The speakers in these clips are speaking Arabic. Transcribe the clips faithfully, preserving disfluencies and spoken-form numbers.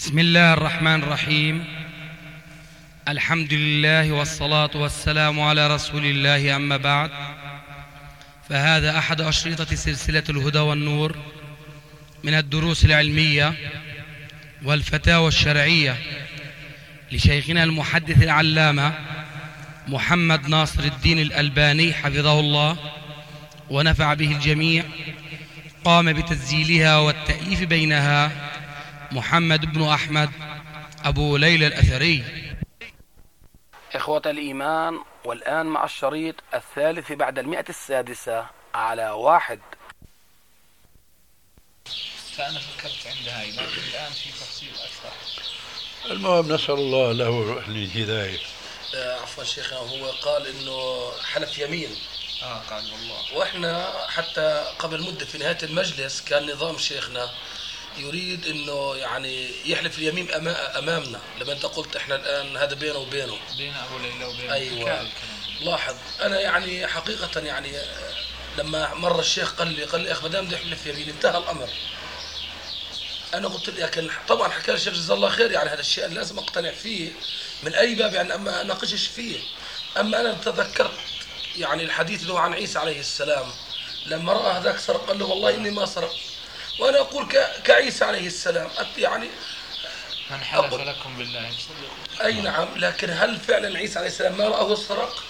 بسم الله الرحمن الرحيم. الحمد لله والصلاة والسلام على رسول الله، أما بعد، فهذا أحد أشرطة سلسلة الهدى والنور من الدروس العلمية والفتاوى الشرعية لشيخنا المحدث العلامة محمد ناصر الدين الألباني حفظه الله ونفع به الجميع. قام بتسجيلها والتأليف بينها محمد بن أحمد أبو ليلى الأثري. إخوة الإيمان، والآن مع الشريط الثالث بعد المئة السادسة على واحد. فأنا فكرت عند هاي، لكن الآن في تفصيل أكثر. المهم نسأل الله له الهداية. عفوا شيخنا، هو قال إنه حلف يمين. آه قال والله. وإحنا حتى قبل مدة في نهاية المجلس كان نظام شيخنا يريد إنه يعني يحلف اليمين أمامنا، لما أنت قلت إحنا الآن هذا بينه وبينه، بين أبو ليلى وبينه. أيوة. لاحظ أنا يعني حقيقة يعني لما مر الشيخ قال لي قال لي أخ مدام بدي أحلف يمين انتهى الأمر. أنا قلت لي لكن طبعا حكى الشيخ جزاه الله خير، يعني هذا الشيء لازم أقتنع فيه من أي باب، يعني أما أناقشش فيه. أما أنا تذكرت يعني الحديث له عن عيسى عليه السلام لما رأى هذاك سرق قال له والله إني ما سرق، وأنا أقول كعيسى عليه السلام يعني من حلف لكم بالله صدق. أي نعم، لكن هل فعلا عيسى عليه السلام ما رآه سرق؟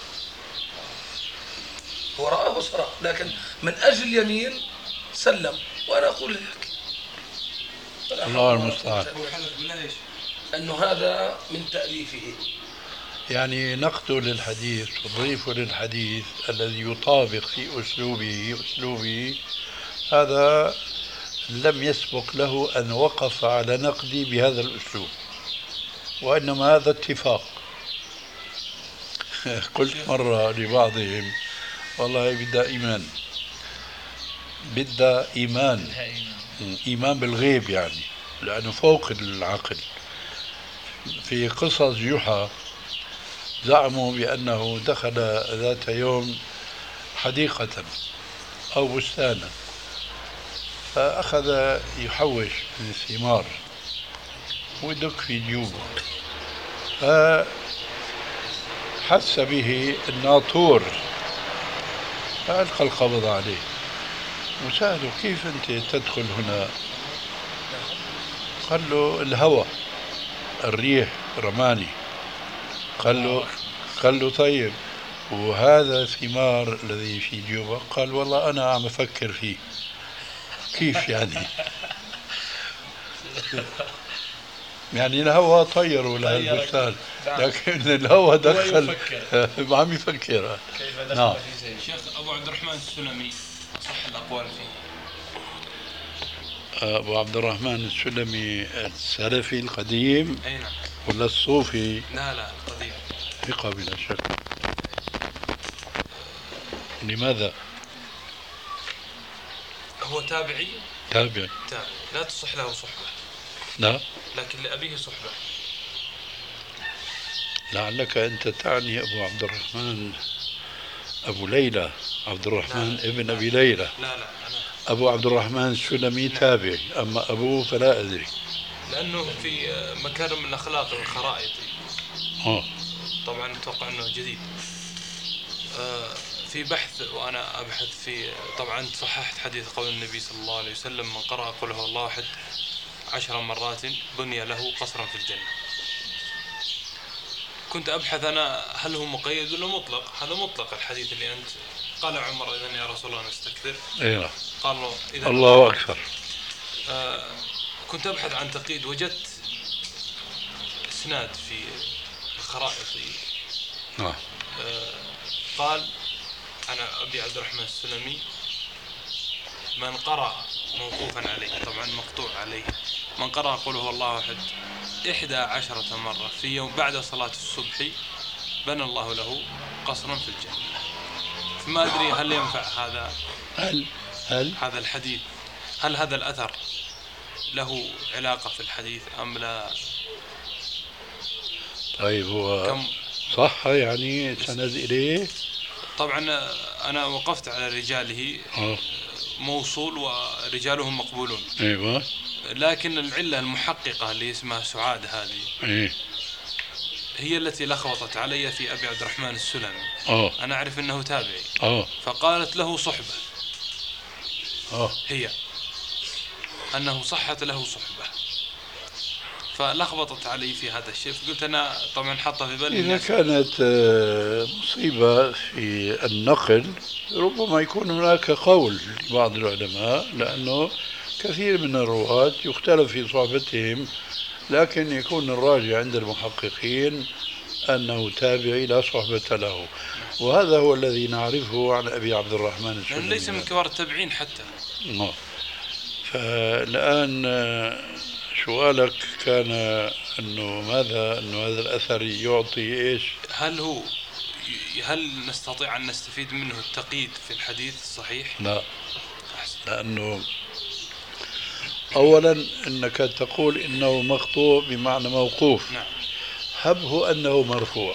هو رآه سرق، لكن من أجل اليمين سلم. وأنا أقول لك الله المستعان أنه هذا من تأليفه، يعني نقده للحديث وضيفه للحديث الذي يطابق في أسلوبه أسلوبه هذا لم يسبق له أن وقف على نقدي بهذا الأسلوب، وإنما هذا اتفاق. قلت مرة لبعضهم والله بدها إيمان، بدها إيمان إيمان بالغيب، يعني لأنه فوق العقل. في قصص جحا زعموا بأنه دخل ذات يوم حديقة أو بستانا فأخذ يحوش من الثمار ويدك في جيوبه، فحس به الناطور فألقى القبض عليه وسأله كيف أنت تدخل هنا؟ قال له الهوى الريح رماني. قال له قال له طيب وهذا الثمار الذي في جيوبه؟ قال والله أنا عم أفكر فيه. كيف يعني؟ يعني الهوى طيروا لهالبستان، لكن الهوى دخل ما عم يفكر. كيف دخل نعم. في شيء؟ شيخ أبو عبد الرحمن السلمي صح الأقوال فيه. أبو عبد الرحمن السلمي السلفي القديم أي نعم، ولا الصوفي؟ لا لا القديم. ثقة بلا شك. لماذا؟ هو تابعي. تابع. تابعي لا تصح له صحبة. لا، لكن لأبيه صحبة. لعلك أنت تعني أبو عبد الرحمن أبو ليلى عبد الرحمن لا. ابن لا. أبي ليلى. لا لا أنا أبو عبد الرحمن السلمي تابعي، أما أبوه فلا أدري. لأنه في مكارم الأخلاق الخرائطي. آه. طبعا أتوقع أنه جديد. آه في بحث وأنا أبحث في، طبعا صححت حديث قول النبي صلى الله عليه وسلم من قرأ قل هو الله أحد عشر مرات بني له قصرا في الجنة. كنت أبحث أنا هل هو مقيد ولا مطلق؟ هذا مطلق الحديث اللي أنت قال عمر إذن يا رسول الله نستكثر. أيوة. قال له إذن الله أكثر. آه كنت أبحث عن تقييد، وجدت إسناد في الخرائطي. آه. آه قال أنا أبي عبد الرحمن السلمي من قرأ موقوفا عليه، طبعا مقطوع عليه، من قرأ قل هو الله أحد إحدى عشرة مرة في يوم بعد صلاة الصبح بنى الله له قصرا في الجنة. فما أدري هل ينفع هذا هل هل هذا الحديث، هل هذا الأثر له علاقة في الحديث أم لا؟ طيب هو كم صح يعني سند إليه؟ طبعا أنا وقفت على رجاله آه. موصول ورجالهم مقبولون. أيوة. لكن العلة المحققة اللي اسمها سعاد هذه إيه؟ هي التي لخبطت علي في أبي عبد الرحمن السلمي. آه أنا أعرف أنه تابعي. آه فقالت له صحبة. آه هي أنه صحت له صحبة، فلخبطت علي في هذا الشيء. فقلت أنا طبعا حاطة في بالي إذا كانت آه، مصيبة في النقل ربما يكون هناك قول لبعض العلماء، لأنه كثير من الرواة يختلف في صحبتهم، لكن يكون الراجع عند المحققين أنه تابعي لا صحبة له، وهذا هو الذي نعرفه عن أبي عبد الرحمن لأنه السلمي. ليس من كبار التابعين حتى. نعم. فالآن آه، سؤالك كان أنه ماذا، أنه هذا الأثر يعطي إيش؟ هل هو هل نستطيع أن نستفيد منه التقييد في الحديث الصحيح؟ لا، لأنه أولا أنك تقول إنه مقطوع بمعنى موقوف. نعم. هبه أنه مرفوع،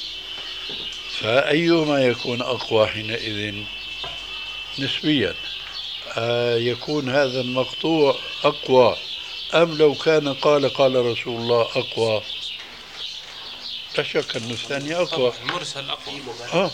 فأيهما يكون أقوى حينئذ نسبيا؟ آه يكون هذا المقطوع أقوى أم لو كان قال قال رسول الله أقوى؟ لا شك أن الثاني أقوى. المرسل أقوى. آه.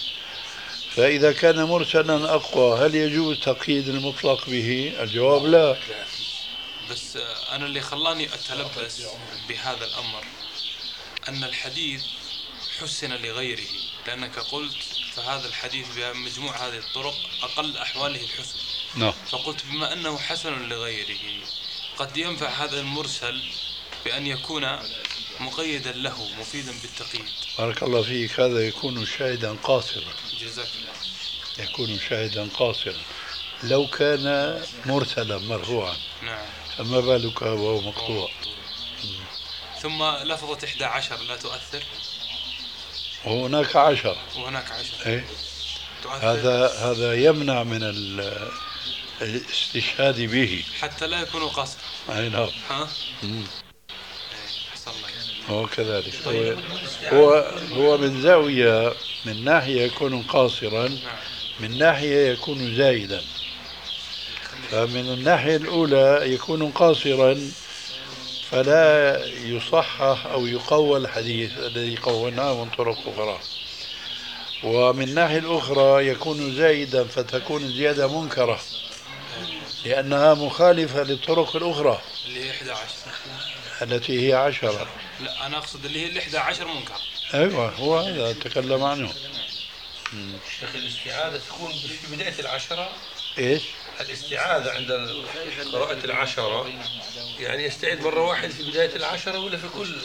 فإذا كان مرسلا أقوى هل يجوز تقييد المطلق به؟ الجواب لا. بس أنا اللي خلاني أتلبس بهذا الأمر أن الحديث حسن لغيره، لأنك قلت فهذا الحديث بمجموع هذه الطرق أقل أحواله الحسن. نعم. فقلت بما أنه حسن لغيره قد ينفع هذا المرسل بأن يكون مقيدا له مفيدا بالتقييد. بارك الله فيك، هذا يكون شاهدا قاصرا. جزاك الله. يكون شاهدا قاصرا لو كان مرسلا مرفوعا. نعم. فما بالك وهو مقطوع. ثم لفظة إحدى عشر لا تؤثر. وهناك عشر. وهناك عشر. إيه؟ تؤثر. هذا هذا يمنع من ال الاستشهاد به حتى لا يكون قصر. أي نعم. ها؟ مم. حصل الله. هو كذلك. هو هو هو من زاوية، من ناحية يكون قاصرا، من ناحية يكون زايدا. فمن الناحية الأولى يكون قاصرا فلا يصحح أو يقوى الحديث الذي قوناه من طرق أخرى، ومن الناحية الأخرى يكون زايدا فتكون الزيادة منكرة لأنها مخالفة للطرق الأخرى اللي هي إحدى عشر التي هي عشرة. لا أنا أقصد اللي هي الإحدى عشر منكر. أيوة هو هذا تكلم عنه. شيخ الاستعاذة تكون في بداية العشرة. إيش؟ الاستعاذة عند قراءة العشرة يعني يستعيذ مرة واحدة في بداية العشرة ولا في كل؟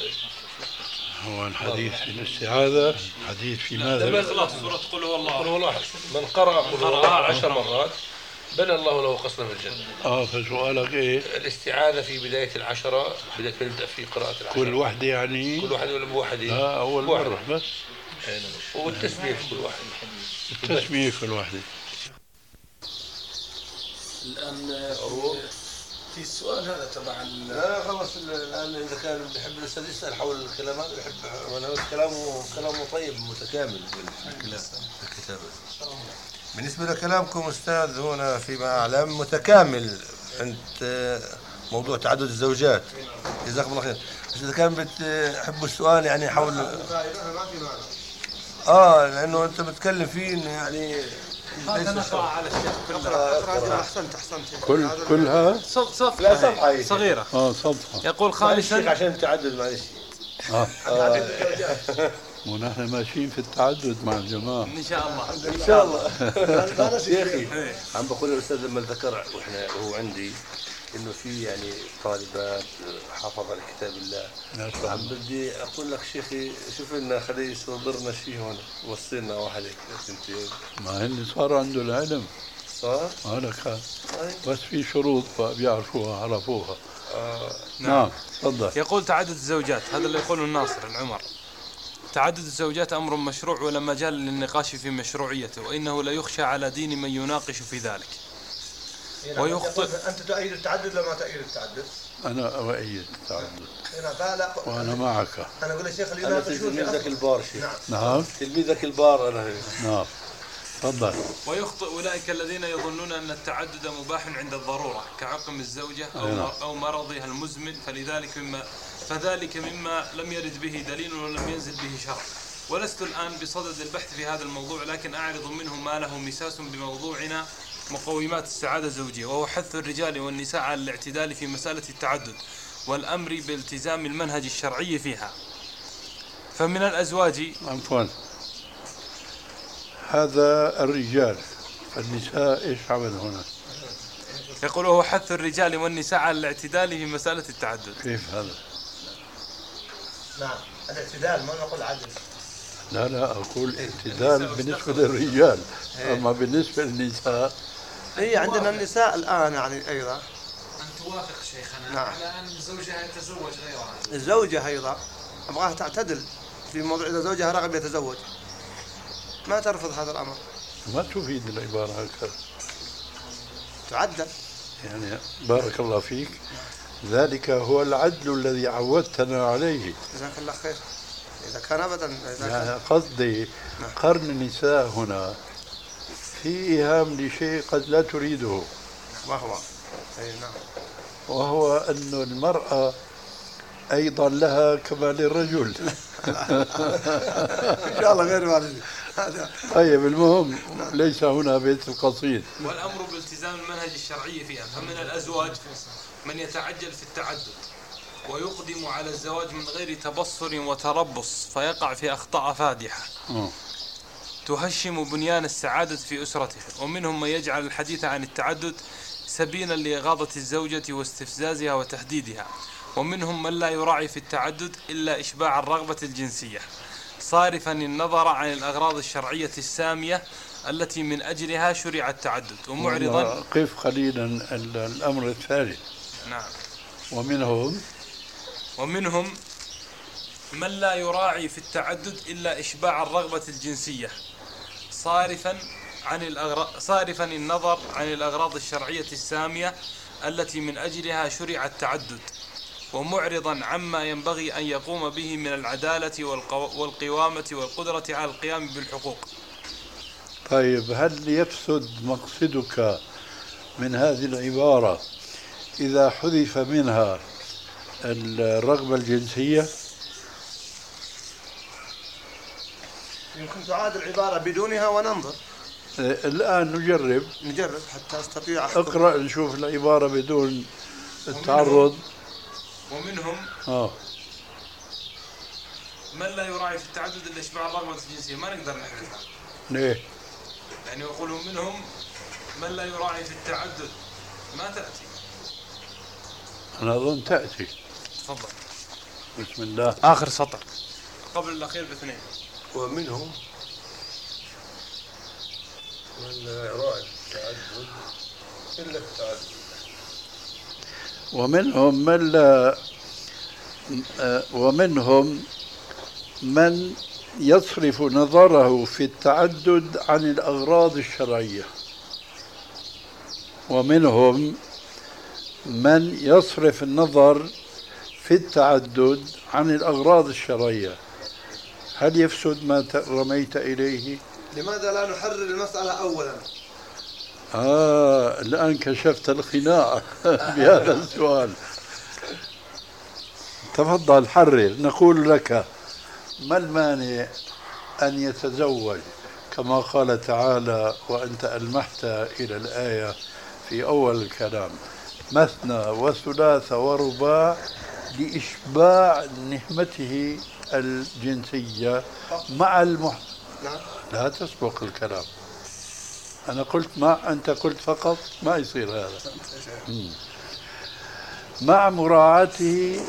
هو الحديث في الاستعاذة حديث في ماذا؟ لما خلاص سورة قل هو الله. قل هو الله من قرأ قل هو الله عشر مرات بنى الله له قصرا في الجنة. اه فسؤالك ايه؟ الاستعاذة في بداية العشرة، بداية تبدأ في قراءة العشرة كل واحدة يعني؟ كل واحدة ولا بواحدة؟ لا أول مرة بس. والتسمية في كل واحدة. التسمية في كل واحدة. الآن في السؤال هذا تبع لا خلاص الآن إذا كان بيحب الأستاذ يسأل حول الكلام هذا بيحب، أنا كلامه كلامه طيب متكامل في الكتابة. بالنسبة لكلامكم أستاذ هنا فيما أعلم متكامل عند موضوع تعدد الزوجات، جزاكم الله خير. بس إذا كان بتحبوا السؤال يعني حول آه لأنه أنت بتكلم فيه إنه يعني هذا نقرأ على الشيخ كلها. أحسنت أحسنت كل كلها صفحة لا صفحة صغيرة. اه صفحة. يقول خامسا عشان التعدد معلش. اه ونحن ماشيين في التعدد مع الجماعة إن شاء الله. إن شاء الله. يا أخي عم بقول الأستاذ لما ذكر وإحنا وهو عندي إنه في يعني طالبات حافظة على كتاب الله، عم بدي أقول لك شيخي شوف لنا خليه يصبرنا شيء هون، وصلنا واحد هيك سنتين. ما هن صار عنده العلم صار؟ هذا كان بس في شروط بيعرفوها عرفوها. آه. نعم تفضل. يقول تعدد الزوجات، هذا اللي يقوله الناصر العمر. تعدد الزوجات أمر مشروع ولا مجال للنقاش في مشروعيته، وإنه لا يخشى على دين من يناقش في ذلك. ويخطئ. أنت تؤيد التعدد ولا ما تؤيد التعدد؟ أنا أؤيد التعدد. لا لا وأنا معك. أنا أقول الشيخ اللي أنا تلميذك البار شيخ. نعم تلميذك البار أنا. نعم. تفضل. ويخطئ أولئك الذين يظنون أن التعدد مباح عند الضرورة كعقم الزوجة أو أيوة. أو مرضها المزمن، فلذلك مما فذلك مما لم يرد به دليل ولم ينزل به شرع. ولست الآن بصدد البحث في هذا الموضوع، لكن أعرض منه ما له مساس بموضوعنا مقومات السعادة الزوجية، وهو حث الرجال والنساء على الاعتدال في مسألة التعدد والأمر بالتزام المنهج الشرعي فيها. فمن الأزواج عفوا، هذا الرجال، النساء ايش عمل هنا؟ يقول هو حث الرجال والنساء على الاعتدال في مسألة التعدد. كيف هذا؟ نعم الاعتدال، ما نقول عدل. لا لا أقول اعتدال بالنسبة للرجال، أما بالنسبة للنساء هي عندنا النساء الآن يعني أيضا أن توافق شيخنا نعم. على أن زوجها يتزوج غيرها. الزوجة أيضا أبغاها تعتدل في موضوع إذا زوجها رغب يتزوج ما ترفض هذا الأمر، ما تفيد العبارة هكذا تعدل. يعني بارك الله فيك، ذلك هو العدل الذي عودتنا عليه. جزاك الله خير. إذا كان أبدا إذا يعني كان قصدي قرن النساء هنا في إيهام لشيء قد لا تريده، ما هو أي نعم، وهو أن المرأة أيضا لها كما للرجل. إن شاء الله غير والدي. طيب المهم ليس هنا بيت القصيد. والأمر بالتزام المنهج الشرعي فيها. فمن الأزواج من يتعجل في التعدد ويقدم على الزواج من غير تبصر وتربص فيقع في أخطاء فادحة أوه. تهشم بنيان السعادة في أسرته. ومنهم من يجعل الحديث عن التعدد سبيلا لإغاظة الزوجة واستفزازها وتهديدها. ومنهم من لا يراعي في التعدد إلا إشباع الرغبة الجنسية صارفا النظر عن الأغراض الشرعية السامية التي من أجلها شرع التعدد ومعرضا. قف قليلا الأمر الثالث. نعم. ومنهم ومنهم من لا يراعي في التعدد إلا إشباع الرغبة الجنسية صارفا عن الأغراض صارفا النظر عن الأغراض الشرعية السامية التي من أجلها شرع التعدد ومعرضا عما ينبغي أن يقوم به من العدالة والقوامة والقدرة على القيام بالحقوق. طيب هل يفسد مقصدك من هذه العبارة إذا حذف منها الرغبة الجنسية؟ يمكن تعاد العبارة بدونها وننظر. الآن نجرب نجرب حتى أستطيع أحكم. اقرأ نشوف العبارة بدون التعرض. ومنهم آه. من لا يراعي في التعدد إلا إشباع الرغبة الجنسية. ما نقدر نحذفها. ليه؟ يعني يقولوا منهم من لا يراعي في التعدد ما تأتي. أنا أظن تأتي. تفضل. بسم الله. آخر سطر قبل الأخير باثنين. ومنهم من لا يراعي التعدد إلا التعدد. ومنهم من لا ومنهم من يصرف نظره في التعدد عن الأغراض الشرعية. ومنهم من يصرف النظر في التعدد عن الأغراض الشرعية. هل يفسد ما رميت إليه؟ لماذا لا نحرر المسألة أولا؟ آه الآن كشفت الخناقة بهذا السؤال. تفضل حرر. نقول لك ما المانع أن يتزوج كما قال تعالى وأنت ألمحت إلى الآية في أول الكلام مثنى وثلاث ورباع لإشباع نهمته الجنسية مع المح... نعم. لا تسبق الكلام. أنا قلت ما أنت قلت فقط ما يصير هذا. مم. مع مراعاته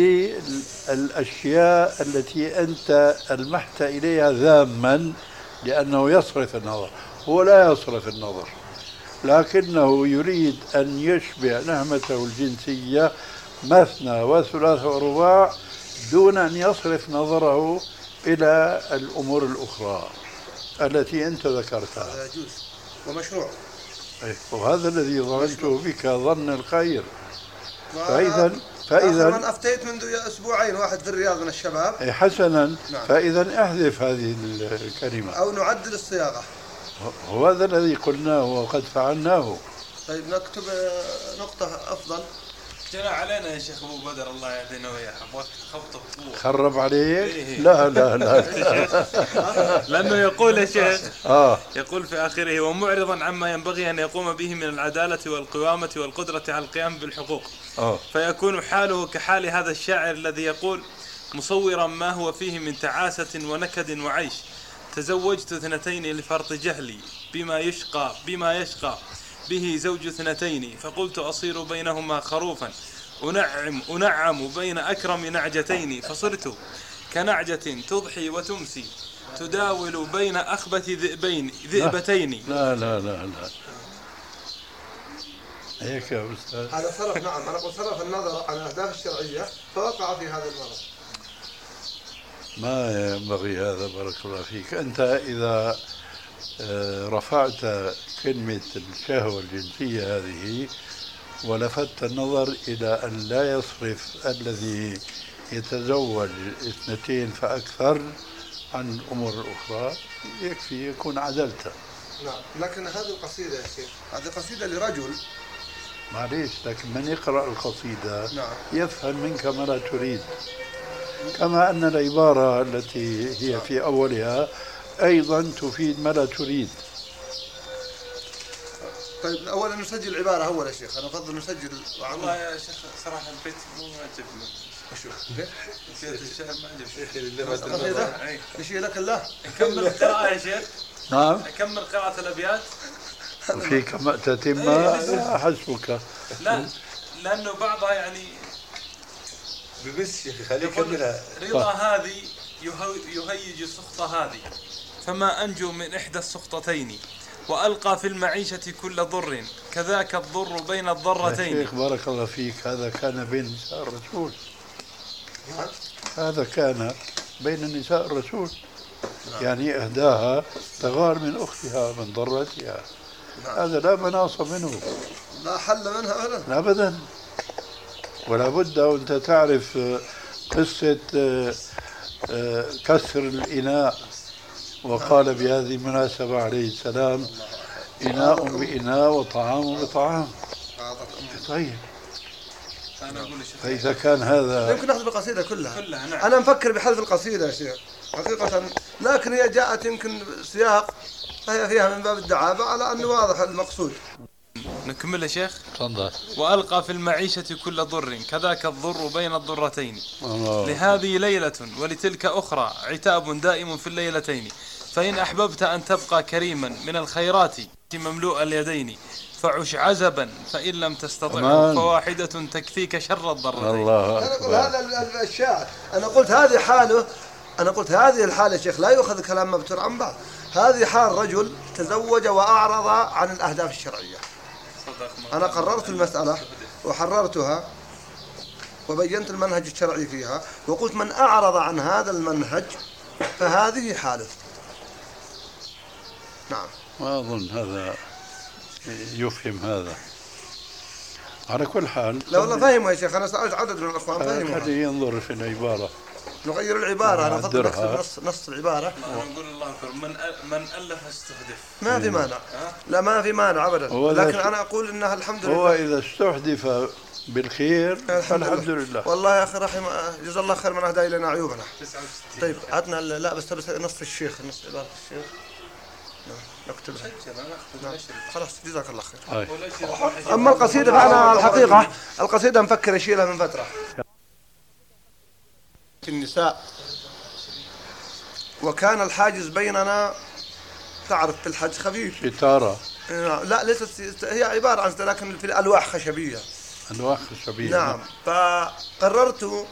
للأشياء التي أنت ألمحت إليها ذاما لأنه يصرف النظر. هو لا يصرف النظر لكنه يريد أن يشبع نهمته الجنسية مثنى وثلاث ورباع دون أن يصرف نظره إلى الأمور الأخرى التي أنت ذكرتها. هذا يجوز ومشروع. وهذا الذي ظننته بك ظن الخير. فإذا فإذا من أفتيت منذ أسبوعين واحد في الرياض من الشباب. حسنا. نعم. فإذا احذف هذه الكلمة أو نعدل الصياغة. هو هذا الذي قلناه وقد فعلناه. طيب نكتب آه، نقطة أفضل. جرى علينا يا شيخ ابو بدر الله يهدينا وياه، ابغاك تخبطه بقوه. خرب عليه؟ إيه. لا لا لا. لانه يقول يا شيخ اه يقول في اخره: ومعرضا عما ينبغي ان يقوم به من العداله والقوامه والقدره على القيام بالحقوق. اه فيكون حاله كحال هذا الشاعر الذي يقول مصورا ما هو فيه من تعاسة ونكد وعيش: تزوجت اثنتين لفرط جهلي بما يشقى بما يشقى به زوج اثنتين، فقلت أصير بينهما خروفا أنعم أنعم بين أكرم نعجتين، فصرت كنعجة تضحي وتمسي تداول بين أخبث ذئبين ذئبتين. لا لا لا لا هيك يا أستاذ. هذا صرف. نعم أنا قلت صرف النظر عن الأهداف الشرعية فوقع في هذا المرض. ما ينبغي هذا، بارك الله فيك. أنت إذا آه، رفعت كلمة الشهوة الجنسية هذه ولفت النظر إلى أن لا يصرف الذي يتزوج اثنتين فأكثر عن الأمور الأخرى، يكفي يكون عدلت. نعم لكن هذه القصيدة يا شيخ هذه قصيدة لرجل. معليش، لكن من يقرأ القصيدة نعم. يفهم منك ما لا تريد، كما أن العبارة التي هي في أولها أيضا تفيد ما لا تريد. طيب أولا نسجل العبارة أول يا شيخ. أنا أفضل نسجل. والله يا شيخ صراحة البيت مو عجبني. شوف سيرة الشعر ما عجبني. قصيدة نشيل لك الله. نكمل القراءة يا شيخ. نعم. نكمل قراءة الأبيات. وفيك ما تتم حسبك. لا لأنه بعضها يعني ببس يا اخي خليه يقول يكملها. رضا هذه يهيج سخط هذه، فما أنجو من إحدى السخطتين، وألقى في المعيشة كل ضر، كذاك الضر بين الضرتين. شيخ بارك الله فيك، هذا كان بين نساء الرسول. هذا كان بين النساء الرسول. يعني إهداها تغار من أختها من ضرتها. هذا لا مناص منه، لا حل منها أبدا أبدا. ولا بد وأنت تعرف قصة كسر الإناء، وقال بهذه المناسبة عليه السلام: إناء بإناء وطعام بطعام. طيب فإذا كان هذا يمكن نحذف القصيدة كلها. كلها نعم. أنا مفكر بحذف القصيدة يا شيخ حقيقة، لكن هي جاءت يمكن سياق فهي فيها من باب الدعابة على أنه واضح المقصود. نكمل يا شيخ. تفضل. وألقى في المعيشة كل ضر، كذاك الضر بين الضرتين. الله. لهذه ليلة ولتلك أخرى، عتاب دائم في الليلتين. فإن أحببت أن تبقى كريما من الخيرات مملوء اليدين، فعش عزبا، فإن لم تستطع فواحدة تكفيك شر الضرتين. الله أنا أقول هذا الشاعر، أنا قلت هذه حاله، أنا قلت هذه الحالة يا شيخ لا يؤخذ كلام مبتر عن بعض. هذه حال رجل تزوج وأعرض عن الأهداف الشرعية. أنا قررت المسألة وحررتها وبينت المنهج الشرعي فيها، وقلت من أعرض عن هذا المنهج فهذه حاله. نعم. ما أظن هذا يفهم هذا. على كل حال لا والله فهموا يا شيخ، أنا سألت عدد من الأخوان فهموا. خليه ينظر في العبارة، نغير العبارة. أنا أفضل نكتب نص نص العبارة. أنا نقول الله أكبر، من من ألف استهدف. ما في مانع، لا ما في مانع أبدا، لكن أنا أقول إنها الحمد لله. هو إذا استحدث بالخير فالحمد لله. والله يا أخي رحم جزا الله خير من أهدى إلينا عيوبنا. طيب عطنا لا بس بس نص الشيخ، نص عبارة الشيخ نكتبها. خلاص جزاك الله خير. أما القصيدة فأنا الحقيقة القصيدة مفكر أشيلها من فترة. النساء وكان الحاجز بيننا تعرف في الحج خفيف. ستارة. لا ليست، هي عبارة عن لكن في الألواح خشبية. ألواح خشبية. نعم. فقررت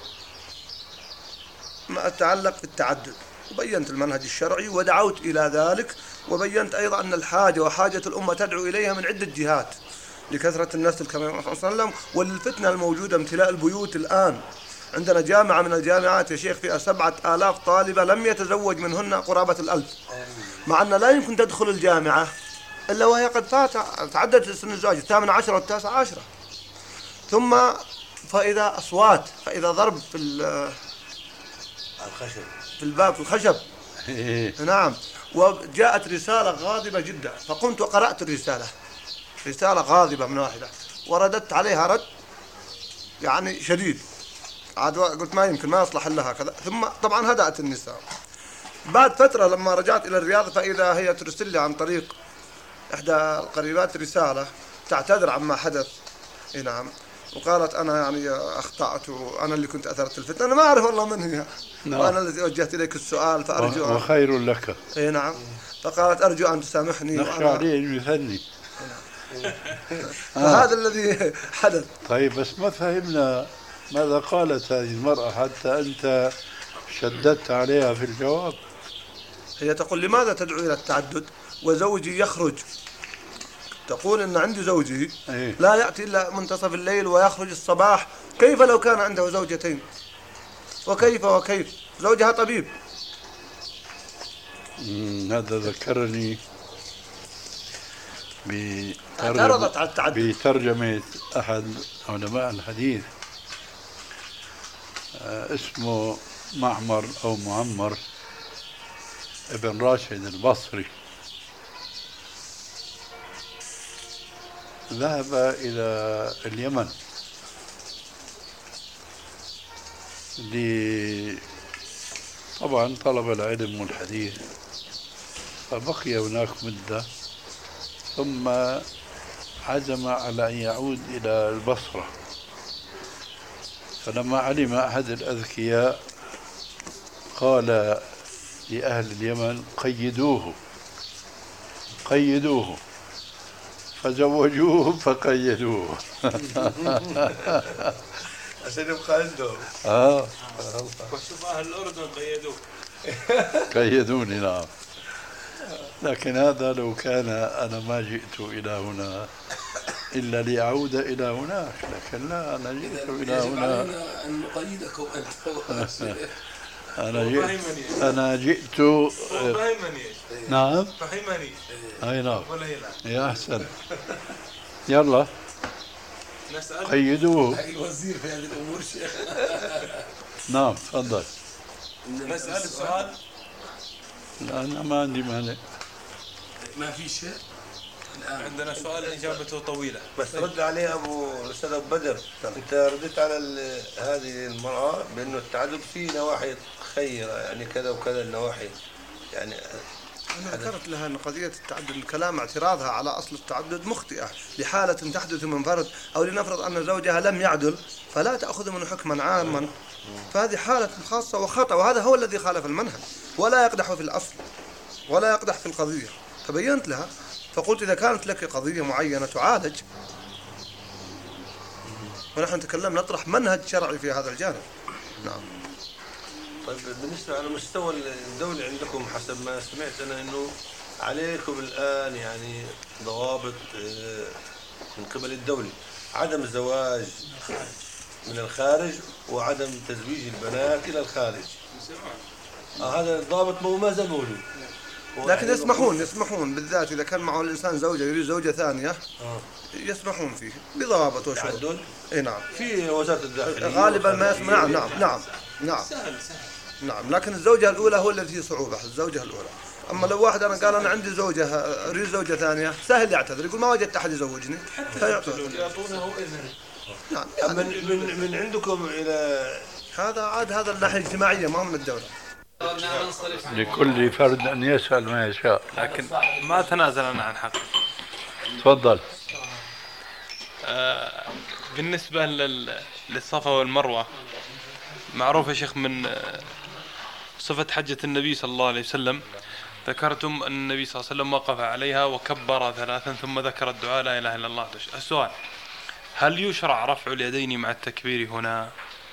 ما أتعلق بالتعدد وبينت المنهج الشرعي ودعوت إلى ذلك، وبينت أيضا أن الحاجة وحاجة الأمة تدعو إليها من عدة جهات لكثرة النسل كما صلى الله عليه وسلم، والفتنة الموجودة امتلاء البيوت الآن. عندنا جامعة من الجامعات يا شيخ فيها سبعة آلاف طالبة لم يتزوج منهن قرابة الألف، مع أن لا يمكن تدخل الجامعة إلا وهي قد فات تعدت سن الزواج الثامنة عشرة والتاسعة عشرة. ثم فإذا أصوات، فإذا ضرب في الخشب في الباب في الخشب. نعم. وجاءت رسالة غاضبة جدا، فقمت وقرأت الرسالة، رسالة غاضبة من واحدة، ورددت عليها رد يعني شديد. عاد قلت ما يمكن، ما يصلح لها كذا. ثم طبعا هدأت النساء. بعد فترة لما رجعت إلى الرياض فإذا هي ترسل لي عن طريق إحدى القريبات رسالة تعتذر عما حدث. إيه نعم. وقالت أنا يعني أخطأت وأنا اللي كنت أثرت الفتنة. أنا ما أعرف والله من هي. نعم. وأنا الذي وجهت إليك السؤال فأرجو وخير لك. إيه نعم. فقالت أرجو أن تسامحني. نخشى عليه أن يثني. فهذا الذي حدث. طيب بس ما فهمنا ماذا قالت هذه المرأة حتى أنت شددت عليها في الجواب. هي تقول لماذا تدعو إلى التعدد وزوجي يخرج، تقول إن عندي زوجي أيه؟ لا يأتي إلا منتصف الليل ويخرج الصباح، كيف لو كان عنده زوجتين؟ وكيف وكيف زوجها طبيب. هذا ذكرني بترجمة, بترجمة أحد علماء الحديث اسمه معمر أو معمر ابن راشد البصري، ذهب إلى اليمن لي طبعا طلب العلم والحديث، فبقي هناك مدة ثم عزم على أن يعود إلى البصرة. فلما علم أحد الأذكياء قال لأهل اليمن قيدوه قيدوه فزوجوه فقيدوه عشان يبقى عندهم. اه وشوف أهل الأردن قيدوه. قيدوني نعم. لكن هذا لو كان أنا ما جئت إلى هنا إلا لأعود إلى هناك، لكن لا أنا جئت إلى هنا أن نقيدكم أنت. أنا جئت أنا جئت فهمني. نعم فهمني. أي نعم يا أحسن. يلا نسأل قيدوه. الوزير في هذه الأمور شيخ. نعم تفضل. نسأل السؤال. لا أنا ما عندي مانع. ما في شيء. عندنا سؤال إجابته طويلة. بس رد عليه أبو الأستاذ أبو بدر. أنت ردت على هذه المرأة بأنه التعدد فيه نواحي خيرة، يعني كذا وكذا النواحي. يعني أنا ذكرت لها أن قضية التعدد الكلام اعتراضها على أصل التعدد مخطئة لحالة تحدث من فرد، أو لنفرض أن زوجها لم يعدل فلا تأخذ منه حكما عاما، فهذه حالة خاصة وخطأ، وهذا هو الذي خالف المنهج ولا يقدح في الأصل ولا يقدح في القضية. فبينت لها فقلت إذا كانت لك قضية معينة تعالج، ونحن نتكلم نطرح منهج شرعي في هذا الجانب. نعم. طيب بالنسبة على مستوى الدولة عندكم حسب ما سمعت أنا أنه عليكم الآن يعني ضوابط من قبل الدولة، عدم الزواج من الخارج وعدم تزويج البنات إلى الخارج. آه هذا الضابط ما زال موجود، لكن يسمحون يسمحون بالذات إذا كان معه الإنسان زوجة يريد زوجة ثانية آه. يسمحون فيه بضوابط وشروط. إيه نعم. في وزارة الداخلية غالبا ما يسمح. نعم نعم نعم نعم سهل سهل. نعم. لكن الزوجة الأولى هو الذي فيه صعوبة، الزوجة الأولى. أما لو واحد أنا قال أنا عندي زوجة أريد زوجة ثانية سهل يعتذر يقول ما وجدت أحد يزوجني يعطونه إذن. نعم. من من من عندكم إلى هذا عاد هذا الناحية الاجتماعية ما من الدولة. لكل فرد أن يسأل ما يشاء، لكن ما تنازل أنا عن حقي. تفضل. آه بالنسبة لل... للصفا والمروة، معروف يا شيخ من صفة حجة النبي صلى الله عليه وسلم، ذكرتم أن النبي صلى الله عليه وسلم وقف عليها وكبر ثلاثا ثم ذكر الدعاء لا إله إلا الله. السؤال: هل يشرع رفع اليدين مع التكبير هنا؟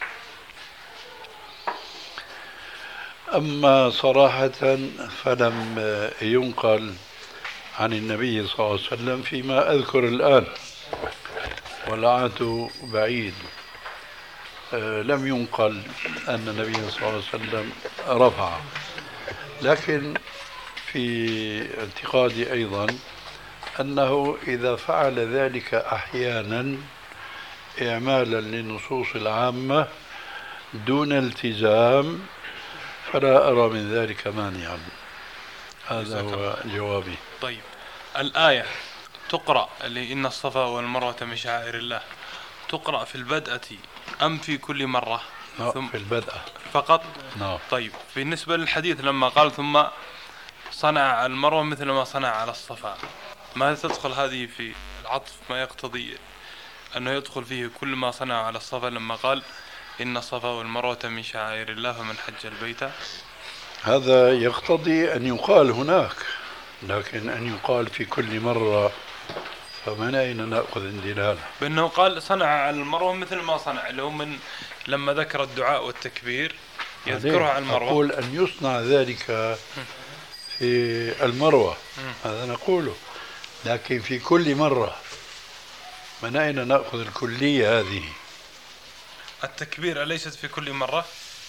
أما صراحة فلم ينقل عن النبي صلى الله عليه وسلم فيما أذكر الآن، والعهد بعيد. لم ينقل أن النبي صلى الله عليه وسلم رفع، لكن في اعتقادي أيضا أنه إذا فعل ذلك أحيانا إعمالا للنصوص العامة دون التزام فلا أرى من ذلك مانعا. هذا هو جوابي. طيب الآية تقرأ اللي إن الصفا والمروة من شعائر الله، تقرأ في البدءة أم في كل مرة؟ ثم في البدء فقط. نعم. طيب بالنسبة للحديث لما قال ثم صنع المروة مثل ما صنع على الصفا، ما تدخل هذه في العطف ما يقتضي أنه يدخل فيه كل ما صنع على الصفا لما قال إن الصفا والمروة من شعائر الله فمن حج البيت؟ هذا يقتضي أن يقال هناك، لكن أن يقال في كل مرة فمن أين نأخذ الدلالة؟ بأنه قال صنع على المروة مثل ما صنع، اللي هو من لما ذكر الدعاء والتكبير يذكرها على المروة. أقول أن يصنع ذلك في المروة، هذا نقوله، لكن في كل مرة من أين نأخذ الكلية هذه؟ التكبير أليست في كل مرة؟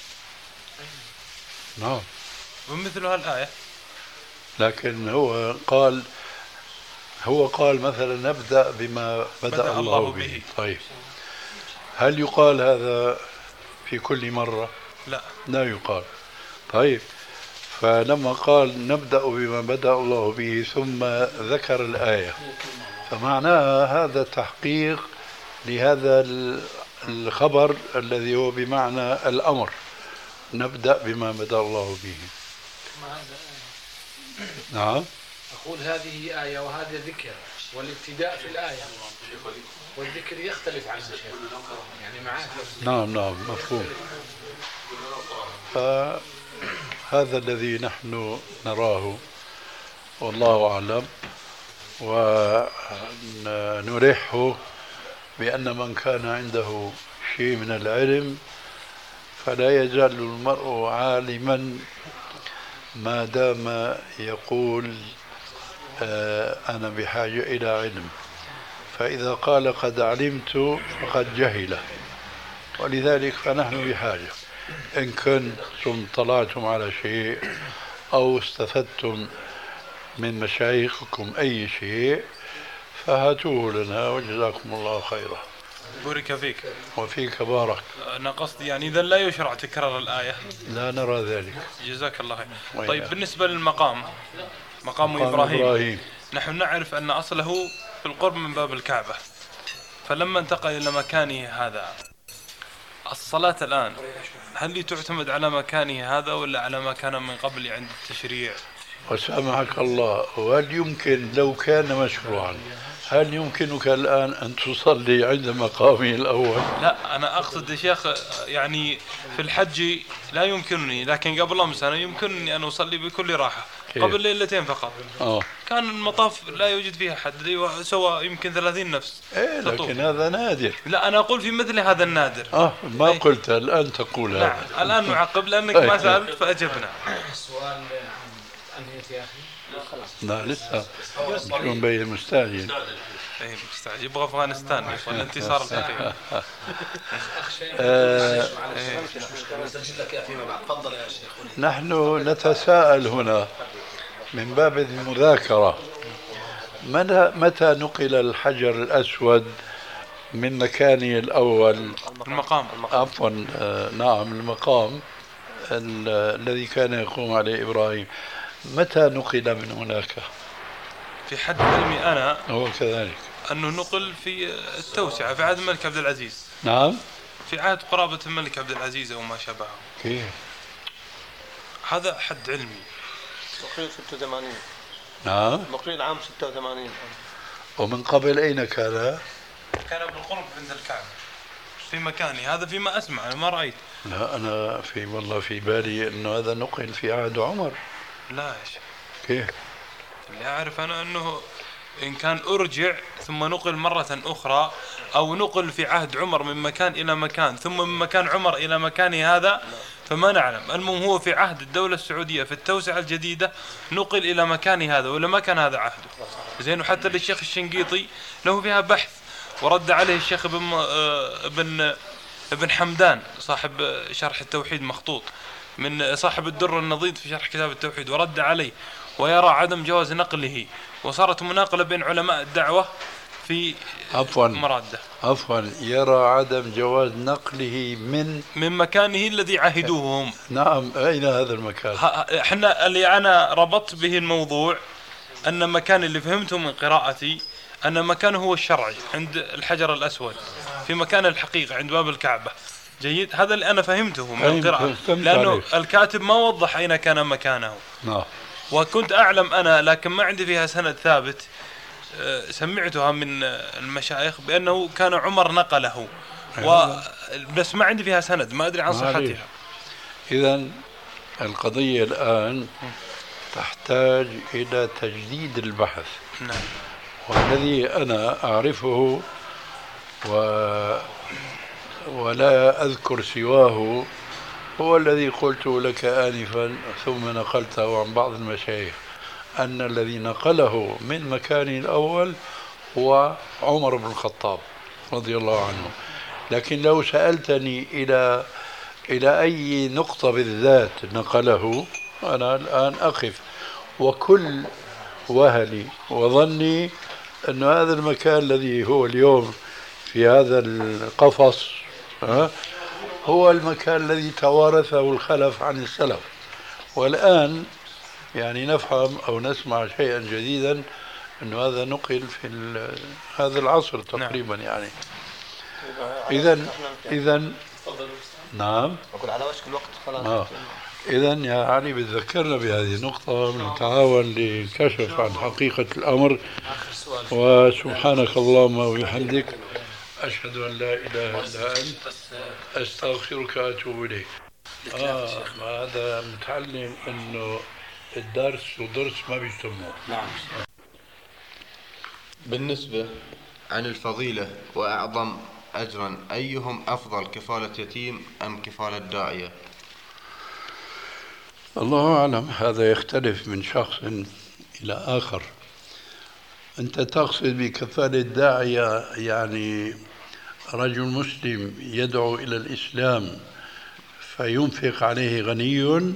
نعم. ومثلها الآية. لكن هو قال هو قال مثلا نبدأ بما بدأ, بدأ الله, الله به. به. طيب هل يقال هذا في كل مرة؟ لا لا يقال. طيب فلما قال نبدأ بما بدأ الله به ثم ذكر الآية، فمعناها هذا تحقيق لهذا الخبر الذي هو بمعنى الأمر، نبدأ بما بدأ الله به. نعم. أقول هذه آية وهذا ذكر، والابتداء في الآية والذكر يختلف عنه شيء يعني معاه. نعم نعم مفهوم. فهذا الذي نحن نراه والله أعلم، ونرحه بأن من كان عنده شيء من العلم فلا يزال المرء عالما ما دام يقول آه أنا بحاجة إلى علم، فإذا قال قد علمت فقد جهل، ولذلك فنحن بحاجة. إن كنتم طلعتم على شيء أو استفدتم من مشايخكم أي شيء فهاتوه لنا وجزاكم الله خيرا. بارك فيك. وفيك بارك. أنا قصدي يعني إذا لا يشرع تكرار الآية. لا نرى ذلك. جزاك الله خير. طيب بالنسبة للمقام مقام, مقام إبراهيم. إبراهيم نحن نعرف أن أصله في القرب من باب الكعبة، فلما انتقل إلى مكانه هذا الصلاة الآن هل تعتمد على مكانه هذا ولا على ما كان من قبل عند التشريع؟ وسامحك الله، وهل يمكن لو كان مشروعا هل يمكنك الآن أن تصلي عند مقامه الأول؟ لا أنا أقصد يا شيخ يعني في الحج لا يمكنني، لكن قبل أمس أنا يمكنني أن أصلي بكل راحة. كيف؟ قبل ليلتين فقط. أوه. كان المطاف لا يوجد فيها حد سوى يمكن ثلاثين نفس. إيه لكن هذا نادر. لا أنا أقول في مثل هذا النادر. آه ما أي. قلت الآن تقول هذا. نعم الآن نعقب لأنك ما سألت فأجبنا. السؤال أنهيت يا أخي؟ لا لسه شو مبين مستعجل. ايه مستعجل يبغى افغانستان يبغى الانتصار الحقيقي. نحن نتساءل هنا من باب المذاكرة، متى نقل الحجر الأسود من مكانه الأول؟ المقام. عفوا نعم المقام الذي كان يقوم عليه إبراهيم، متى نقل من هناك؟ في حد علمي أنا هو كذلك أنه نقل في التوسعة في عهد الملك عبد العزيز. نعم في عهد قرابة الملك عبد العزيز أو ما شابهه. كيف؟ هذا حد علمي. نقيل ستة وثمانين. نعم نقيل عام ستة وثمانين. ومن قبل أين كان؟ كان بالقرب عند الكعبة في مكاني هذا فيما أسمع أنا ما رأيت. لا أنا في والله في بالي أنه هذا نقل في عهد عمر. لا يا شيخ. كيف؟ اللي أعرف أنا أنه إن كان أرجع ثم نقل مرة أخرى أو نقل في عهد عمر من مكان إلى مكان ثم من مكان عمر إلى مكانه هذا فما نعلم. المهم هو في عهد الدولة السعودية في التوسعة الجديدة نقل إلى مكانه هذا ولا ما كان هذا عهده زين. وحتى للشيخ الشنقيطي له فيها بحث ورد عليه الشيخ ابن ابن ابن حمدان صاحب شرح التوحيد مخطوط من صاحب الدر النضيد في شرح كتاب التوحيد ورد عليه ويرى عدم جواز نقله، وصارت مناقلة بين علماء الدعوة في عفوا مراده. عفوا يرى عدم جواز نقله من من مكانه الذي عهدوه هم. نعم، أين هذا المكان؟ احنا اللي أنا ربطت به الموضوع أن مكان اللي فهمته من قراءتي أن مكانه هو الشرعي عند الحجر الأسود في مكان الحقيقة عند باب الكعبة. جيد، هذا اللي أنا فهمته من القراءة، لأنه عليك. الكاتب ما وضح أين كان مكانه. نعم. وكنت أعلم أنا لكن ما عندي فيها سند ثابت، سمعتها من المشايخ بأنه كان عمر نقله و... بس ما عندي فيها سند، ما أدري عن صحتها. إذن القضية الآن تحتاج إلى تجديد البحث. نعم. والذي أنا أعرفه و... ولا أذكر سواه هو الذي قلت لك آنفا ثم نقلته عن بعض المشايخ، أن الذي نقله من مكان الأول هو عمر بن الخطاب رضي الله عنه. لكن لو سألتني إلى إلى أي نقطة بالذات نقله، أنا الآن أقف، وكل وهلي وظني أن هذا المكان الذي هو اليوم في هذا القفص هو المكان الذي توارثه الخلف عن السلف. والآن يعني نفهم أو نسمع شيئا جديدا أنه هذا نقل في هذا العصر تقريبا. نعم. يعني إذن إذن نعم أقول على وشك الوقت خلاص. آه. إذن يا علي بتذكرنا بهذه النقطة، نتعاون للكشف عن حقيقة الأمر. وسبحانك اللهم وبحمدك أشهد أن لا إله إلا أنت أستغفرك وأتوب إليك. آه هذا متعلم إنه الدرس ودرس ما بيسموه. نعم. بالنسبة عن الفضيلة وأعظم أجرا، أيهم أفضل، كفالة يتيم أم كفالة داعية؟ الله أعلم، هذا يختلف من شخص إلى آخر. أنت تقصد بكفالة داعية يعني رجل مسلم يدعو إلى الإسلام فينفق عليه غني،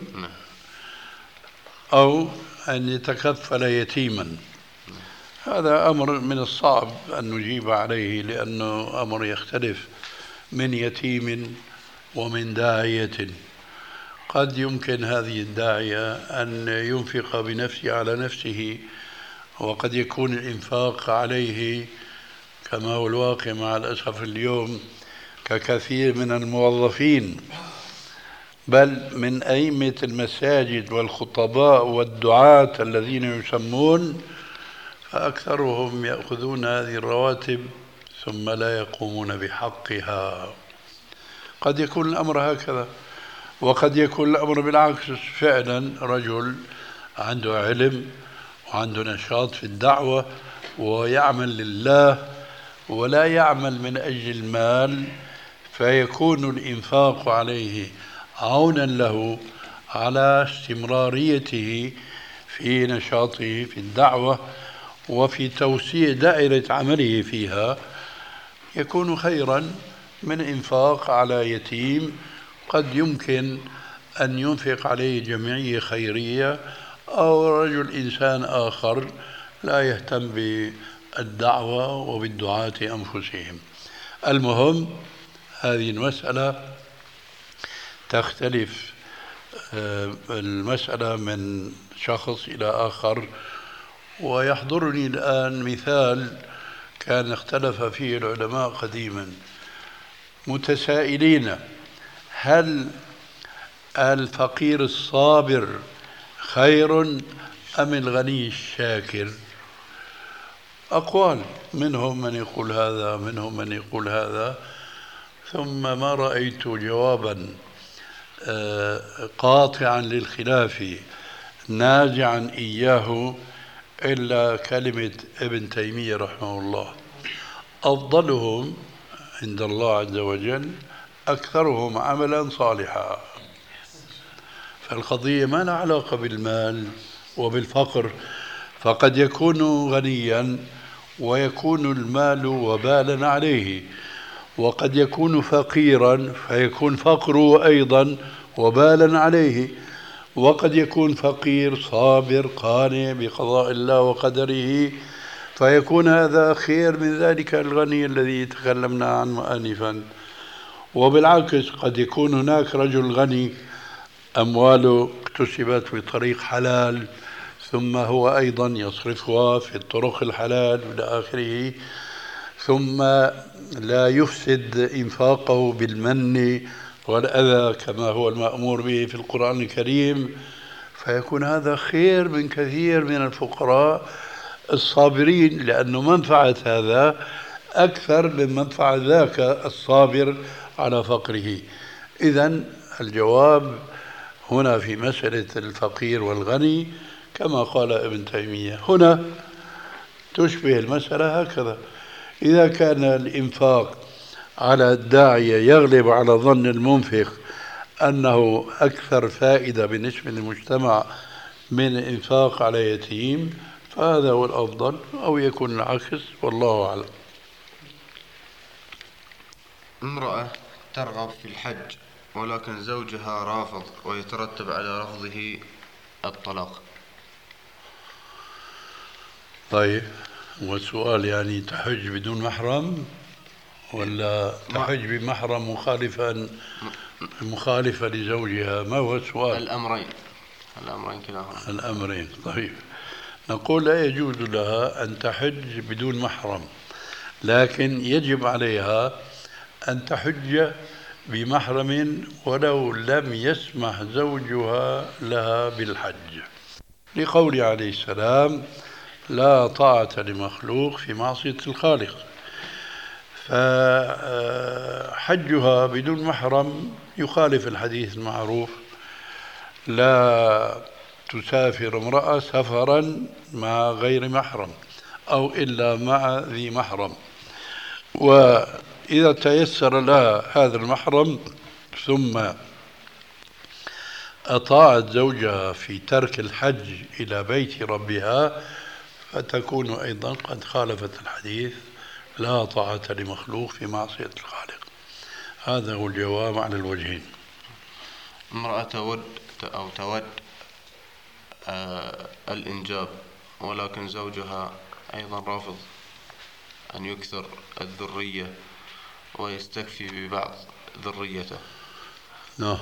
أو أن يتكفل يتيما؟ هذا أمر من الصعب أن نجيب عليه، لأنه أمر يختلف من يتيم ومن داعية. قد يمكن هذه الداعية أن ينفق بنفسه على نفسه، وقد يكون الإنفاق عليه كما هو الواقع مع الأسف اليوم ككثير من الموظفين، بل من أئمة المساجد والخطباء والدعاة الذين يسمون، فأكثرهم يأخذون هذه الرواتب ثم لا يقومون بحقها. قد يكون الأمر هكذا، وقد يكون الأمر بالعكس، فعلا رجل عنده علم وعنده نشاط في الدعوة ويعمل لله ولا يعمل من أجل المال، فيكون الإنفاق عليه عونا له على استمراريته في نشاطه في الدعوة وفي توسيع دائرة عمله فيها، يكون خيرا من إنفاق على يتيم قد يمكن أن ينفق عليه جمعية خيرية أو رجل إنسان آخر لا يهتم بالدعوة وبالدعاة أنفسهم. المهم هذه المسألة تختلف المسألة من شخص إلى آخر. ويحضرني الآن مثال كان اختلف فيه العلماء قديما، متسائلين: هل الفقير الصابر خير أم الغني الشاكر؟ أقوال، منهم من يقول هذا منهم من يقول هذا، ثم ما رأيت جوابا قاطعا للخلاف نازعا إياه إلا كلمة ابن تيمية رحمه الله: أفضلهم عند الله عز وجل أكثرهم عملا صالحا. فالقضية ما لها علاقة بالمال وبالفقر، فقد يكون غنيا ويكون المال وبالا عليه، وقد يكون فقيرا فيكون فقره أيضا وبالا عليه، وقد يكون فقير صابر قانع بقضاء الله وقدره فيكون هذا خير من ذلك الغني الذي تكلمنا عنه آنفا. وبالعكس قد يكون هناك رجل غني أمواله اكتسبت بطريق حلال، ثم هو أيضا يصرفها في الطرق الحلال إلى آخره، ثم لا يفسد إنفاقه بالمن والأذى كما هو المأمور به في القرآن الكريم، فيكون هذا خير من كثير من الفقراء الصابرين، لأن منفعة هذا أكثر من منفعة ذاك الصابر على فقره. إذن الجواب هنا في مسألة الفقير والغني كما قال ابن تيمية، هنا تشبه المسألة هكذا. إذا كان الإنفاق على الداعية يغلب على ظن المنفق أنه أكثر فائدة بالنسبة للمجتمع من الإنفاق على يتيم، فهذا هو الأفضل، أو يكون العكس، والله أعلم. امرأة ترغب في الحج ولكن زوجها رافض ويترتب على رفضه الطلاق. طيب، والسؤال يعني تحج بدون محرم ولا تحج بمحرم مخالفا مخالفة لزوجها؟ ما هو السؤال؟ الأمرين الأمرين كلاهما. الأمرين. طيب، نقول لا يجوز لها أن تحج بدون محرم، لكن يجب عليها أن تحج بمحرم ولو لم يسمح زوجها لها بالحج، لقول عليه السلام: لا طاعة لمخلوق في معصية الخالق. فحجها بدون محرم يخالف الحديث المعروف: لا تسافر امرأة سفرا مع غير محرم أو إلا مع ذي محرم. وإذا تيسر لها هذا المحرم ثم أطاعت زوجها في ترك الحج إلى بيت ربها، فتكون أيضا قد خالفت الحديث: لا طاعة لمخلوق في معصية الخالق. هذا هو الجواب على الوجهين. امرأة تود أو تود آه الإنجاب ولكن زوجها أيضا رافض أن يكثر الذرية ويستكفي ببعض ذريته. نعم.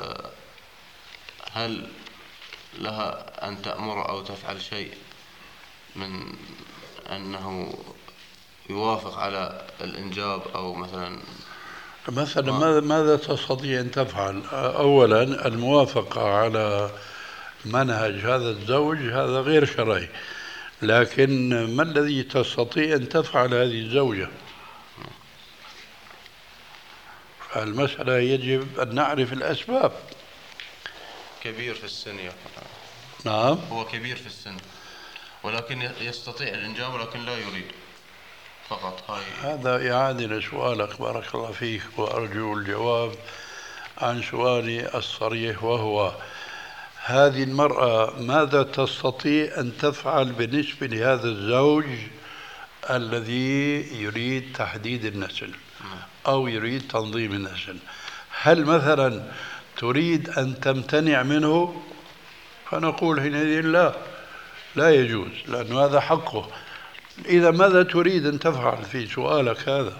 فهل لها أن تأمر أو تفعل شيء من أنه يوافق على الإنجاب، أو مثلا مثلا ماذا ماذا تستطيع أن تفعل؟ أولا، الموافقة على منهج هذا الزوج هذا غير شرعي، لكن ما الذي تستطيع أن تفعل هذه الزوجة؟ فالمسألة يجب أن نعرف الأسباب. كبير في السن يا نعم، هو كبير في السن ولكن يستطيع الإنجاب ولكن لا يريد فقط. هاي هذا إعادة لسؤالك بارك الله فيك، وأرجو الجواب عن سؤالي الصريح، وهو: هذه المرأة ماذا تستطيع أن تفعل بالنسبة لهذا الزوج الذي يريد تحديد النسل أو يريد تنظيم النسل؟ هل مثلا تريد أن تمتنع منه؟ فنقول حينئذ لا، لا يجوز، لأن هذا حقه. إذا ماذا تريد أن تفعل في سؤالك هذا؟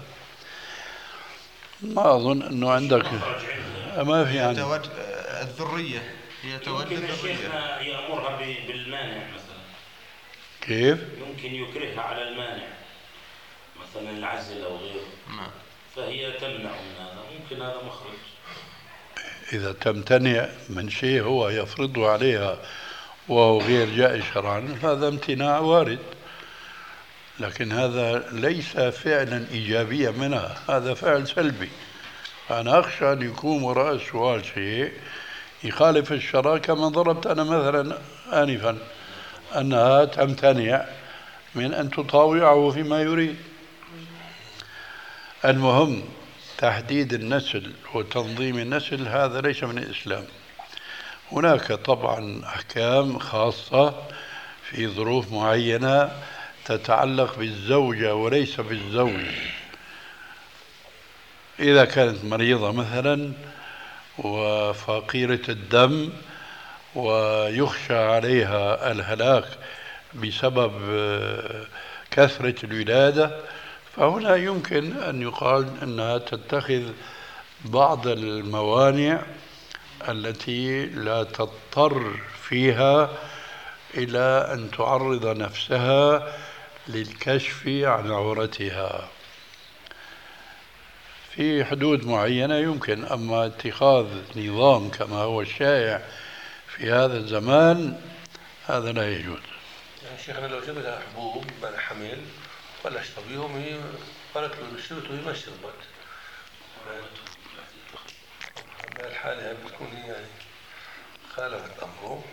ما أظن أنه عندك ما في عندك تود الذرية، هي تود الذرية. يأمرها بالمانع مثلا. كيف؟ يمكن يكرهها على المانع مثلا العزل أو غيره. نعم. فهي تمنع من هذا، ممكن هذا مخرج. إذا تمتنع من شيء هو يفرضه عليها وهو غير جائز شرعا، هذا امتناع وارد، لكن هذا ليس فعلا إيجابيا منها، هذا فعل سلبي. أنا أخشى أن يكون وراء السؤال شيء يخالف الشرع، كما ضربت أنا مثلا آنفا أنها تمتنع من أن تطاوعه فيما يريد. المهم تحديد النسل وتنظيم النسل هذا ليس من الإسلام. هناك طبعا أحكام خاصة في ظروف معينة تتعلق بالزوجة وليس بالزوج. إذا كانت مريضة مثلا وفقيرة الدم ويخشى عليها الهلاك بسبب كثرة الولادة، فهنا يمكن أن يقال أنها تتخذ بعض الموانع التي لا تضطر فيها إلى أن تعرض نفسها للكشف عن عورتها في حدود معينة يمكن. أما اتخاذ نظام كما هو الشائع في هذا الزمان هذا لا يجوز. يعني شيخنا لو جبنا حبوب من حمل ولا اشربيهم هي قالت له نشرته هي ما شربت، الحالة بتكون هي يعني خالفت أمره.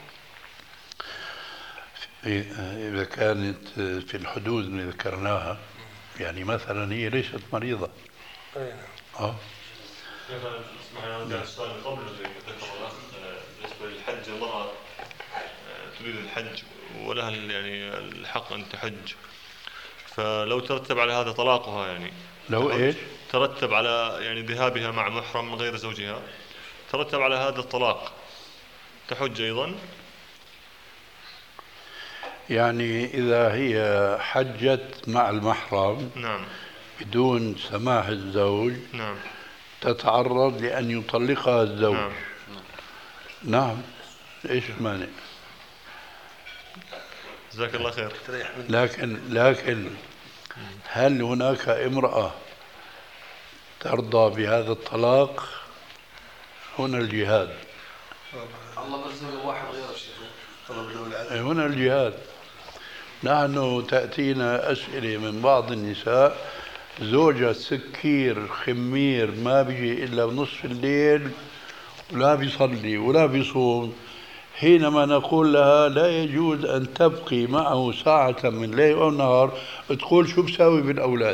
إذا كانت في الحدود اللي ذكرناها، يعني مثلا هي ليست مريضة. أي نعم. اه اسمعنا هذا السؤال قبل اللي ذكره الأخ بالنسبة للحج، المرأة تريد الحج ولها يعني الحق أن تحج، فلو ترتب على هذا طلاقها يعني لو إيش؟ ترتب على يعني ذهابها مع محرم من غير زوجها، ترتب على هذا الطلاق، تحج أيضا؟ يعني إذا هي حجت مع المحرم نعم بدون سماح الزوج نعم تتعرض لأن يطلقها الزوج. نعم, نعم. إيش المانع؟ جزاك الله خير. لكن لكن هل هناك امرأة ترضى بهذا الطلاق؟ هنا الجهاد. الله مرزق واحد غير الشيخ. هنا الجهاد. نحن تأتينا أسئلة من بعض النساء، زوجها سكير خمير ما بيجي إلا بنصف الليل ولا بيصلي ولا بيصوم، حينما نقول لها لا يجوز أن تبقي معه ساعة من ليل أو نهار، تقول شو بساوي بالأولاد؟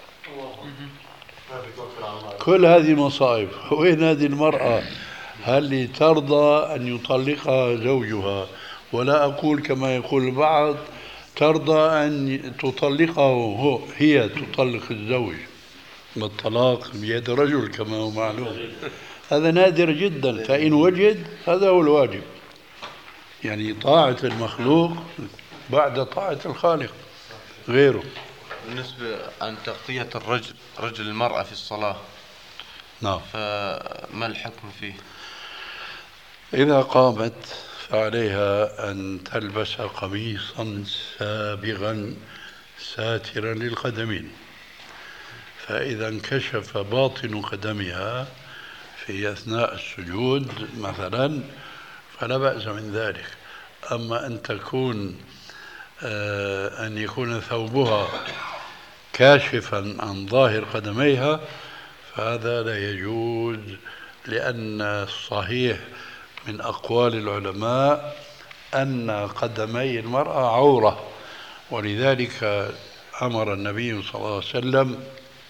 كل هذه مصائب. وين هذه المرأة؟ هل ترضى أن يطلقها زوجها؟ ولا أقول كما يقول البعض ترضى أن تطلقه هو، هي تطلق الزوج، والطلاق بيد رجل كما هو معلوم. هذا نادر جدا، فإن وجد هذا هو الواجب، يعني طاعة المخلوق بعد طاعة الخالق غيره. بالنسبة عن تغطية الرجل رجل المرأة في الصلاة، نعم، فما الحكم فيه؟ إذا قامت فعليها أن تلبس قميصا سابغا ساترا للقدمين، فإذا انكشف باطن قدمها في أثناء السجود مثلا فلا بأس من ذلك. أما أن تكون آه أن يكون ثوبها كاشفا عن ظاهر قدميها فهذا لا يجوز، لأن الصحيح من أقوال العلماء أن قدمي المرأة عورة، ولذلك أمر النبي صلى الله عليه وسلم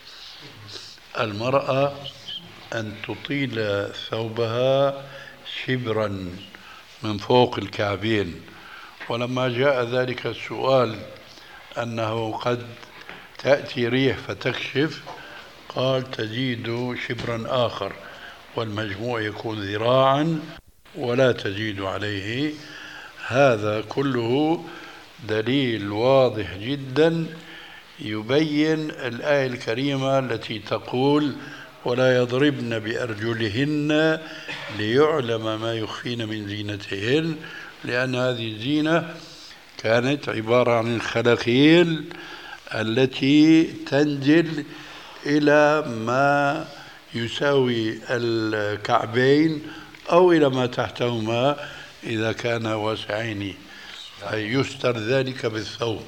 المرأة أن تطيل ثوبها شبرا من فوق الكعبين. ولما جاء ذلك السؤال أنه قد تأتي ريح فتكشف، قال تزيد شبرا آخر والمجموع يكون ذراعا ولا تزيد عليه. هذا كله دليل واضح جدا يبين الآية الكريمة التي تقول ولا يضربن بأرجلهن ليعلم ما يخفين من زينتهن، لأن هذه الزينة كانت عبارة عن الخلاخيل التي تنزل إلى ما يساوي الكعبين أو إلى ما تحتهما إذا كان واسعين، فيستر ذلك بالثوب.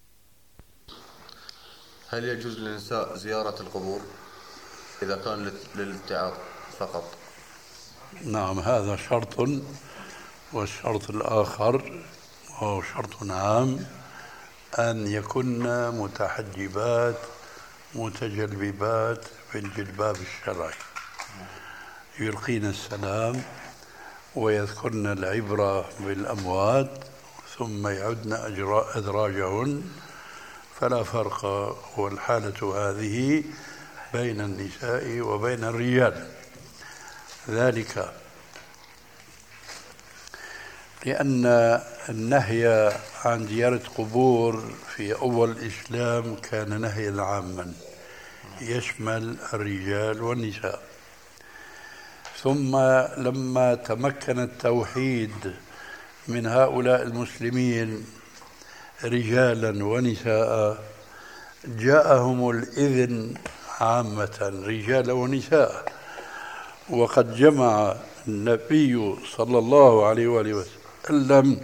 هل يجوز للنساء زيارة القبور إذا كان للاتعاظ فقط؟ نعم، هذا شرط. والشرط الآخر وهو شرط عام أن يكن متحجبات متجلببات بالجلباب الشرعي، يلقين السلام ويذكرن العبرة بالأموات ثم يعدن أدراجهن، فلا فرق والحالة هذه بين النساء وبين الرجال. ذلك لأن النهي عن زيارة قبور في أول الإسلام كان نهيا عاما يشمل الرجال والنساء، ثم لما تمكن التوحيد من هؤلاء المسلمين رجالا ونساء جاءهم الإذن عامة رجالا ونساء. وقد جمع النبي صلى الله عليه وآله وسلم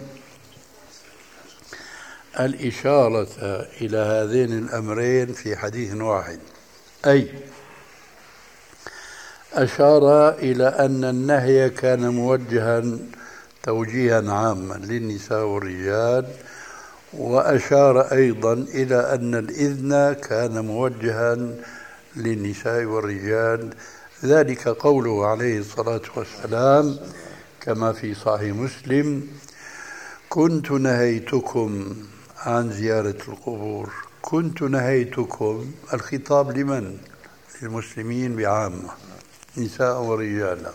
الإشارة إلى هذين الأمرين في حديث واحد، أي أشار إلى أن النهي كان موجها توجيها عاما للنساء والرجال، وأشار أيضا إلى أن الإذن كان موجها للنساء والرجال، ذلك قوله عليه الصلاة والسلام كما في صحيح مسلم: كنت نهيتكم عن زيارة القبور. كنت نهيتكم، الخطاب لمن؟ للمسلمين بعامة، نساء ورجالا.